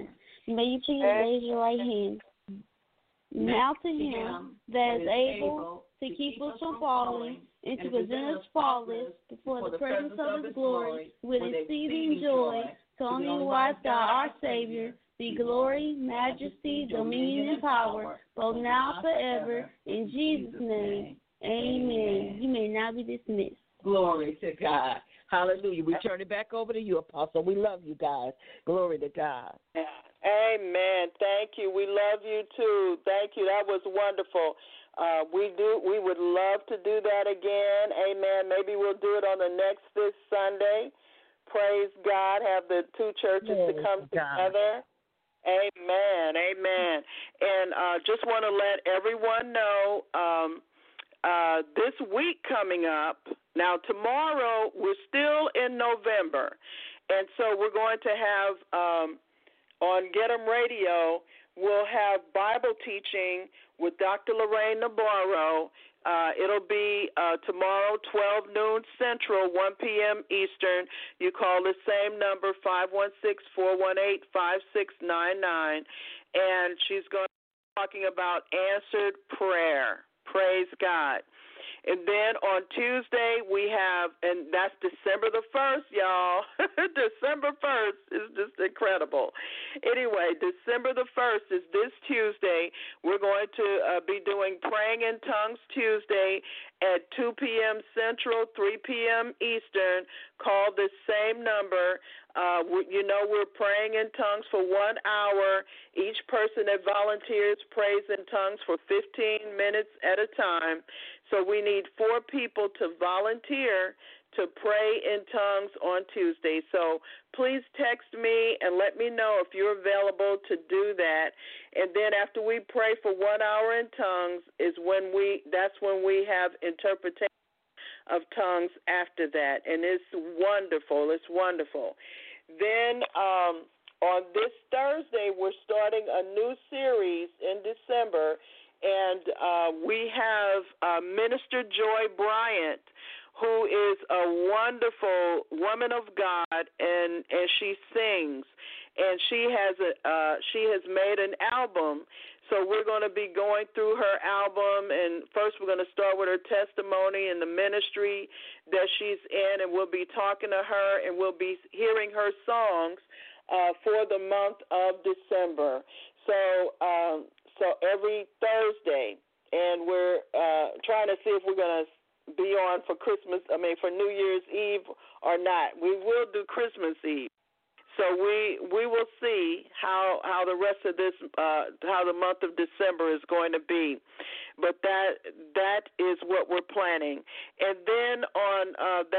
May you please raise your right hand. Now to him that is able to keep us from falling and to present us faultless before the presence of his glory with exceeding joy, to only wise God our Savior, be glory, majesty, dominion, and power, both now and forever. In Jesus' name, amen. You may now be dismissed. Glory to God. Hallelujah. We turn it back over to you, Apostle. We love you guys. Glory to God. Amen. Thank you. We love you too. Thank you. That was wonderful. We would love to do that again. Amen. Maybe we'll do it on this Sunday. Praise God. Have the two churches to come together. Amen. Amen. And just want to let everyone know this week coming up. Now, tomorrow, we're still in November. And so we're going to have on Get 'em Radio, we'll have Bible teaching with Dr. Lorraine Navarro. It'll be tomorrow, 12 noon Central, 1 p.m. Eastern. You call the same number, 516-418-5699. And she's going to be talking about answered prayer. Praise God. And then on Tuesday, we have, and that's December the 1st, y'all. December 1st is just incredible. Anyway, December the 1st is this Tuesday. We're going to be doing Praying in Tongues Tuesday at 2 p.m. Central, 3 p.m. Eastern. Call this same number. We're praying in tongues for 1 hour. Each person that volunteers prays in tongues for 15 minutes at a time. So we need 4 people to volunteer to pray in tongues on Tuesday. So please text me and let me know if you're available to do that. And then after we pray for 1 hour in tongues that's when we have interpretation of tongues after that. And it's wonderful. It's wonderful. Then on this Thursday, we're starting a new series in December, and we have Minister Joy Bryant, who is a wonderful woman of God, and she sings, and she has made an album. So we're going to be going through her album, and first we're going to start with her testimony and the ministry that she's in, and we'll be talking to her, and we'll be hearing her songs for the month of December. So every Thursday, and we're trying to see if we're going to be on for for New Year's Eve or not. We will do Christmas Eve. So we will see how the rest of this how the month of December is going to be, but that is what we're planning. And then on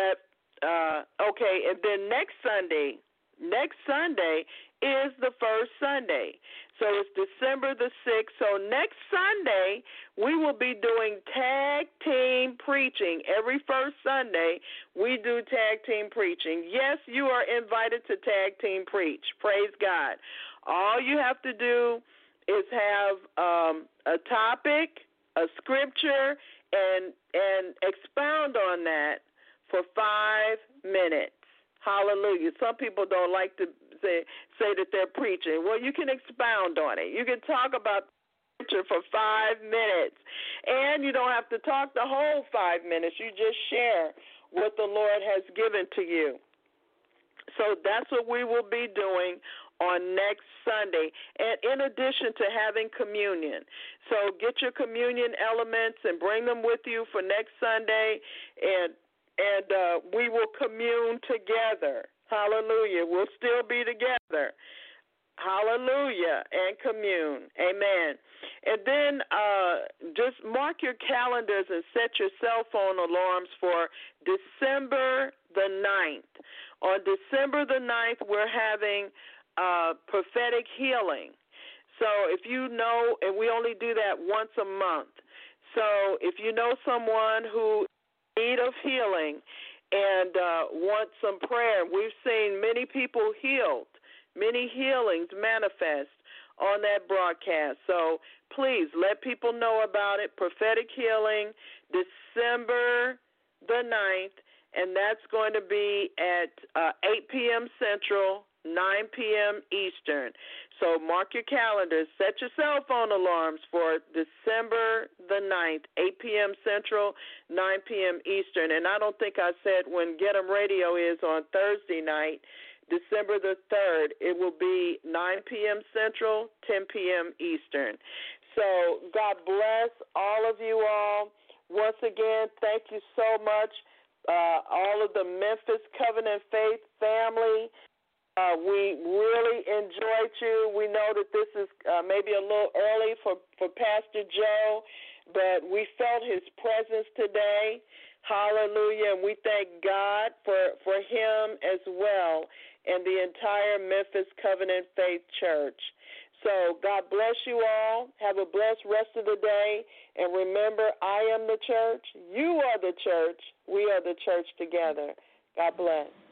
and then next Sunday is the first Sunday. So it's December the 6th. So next Sunday, we will be doing tag team preaching. Every first Sunday, we do tag team preaching. Yes, you are invited to tag team preach. Praise God. All you have to do is have a topic, a scripture, and expound on that for 5 minutes. Hallelujah. Some people don't like to say that they're preaching. Well, you can expound on it. You can talk about scripture for 5 minutes. And you don't have to talk the whole 5 minutes. You just share what the Lord has given to you. So that's what we will be doing on next Sunday, and in addition to having communion. So get your communion elements and bring them with you for next Sunday, and we will commune together. Hallelujah. We'll still be together. Hallelujah. And commune. Amen. And then just mark your calendars and set your cell phone alarms for December the 9th. On December the 9th, we're having prophetic healing. So if you know, and we only do that once a month. So if you know someone who need of healing and want some prayer. We've seen many people healed, many healings manifest on that broadcast. So please let people know about it. Prophetic healing, December the 9th, and that's going to be at 8 p.m. Central, 9 p.m. Eastern. So mark your calendars. Set your cell phone alarms for December the 9th, 8 p.m. Central, 9 p.m. Eastern. And I don't think I said when Get 'em Radio is on Thursday night, December the 3rd. It will be 9 p.m. Central, 10 p.m. Eastern. So God bless all of you all. Once again, thank you so much, all of the Memphis Covenant Faith family. We really enjoyed you. We know that this is maybe a little early for Pastor Joe, but we felt his presence today. Hallelujah. And we thank God for him as well and the entire Memphis Covenant Faith Church. So God bless you all. Have a blessed rest of the day. And remember, I am the church. You are the church. We are the church together. God bless.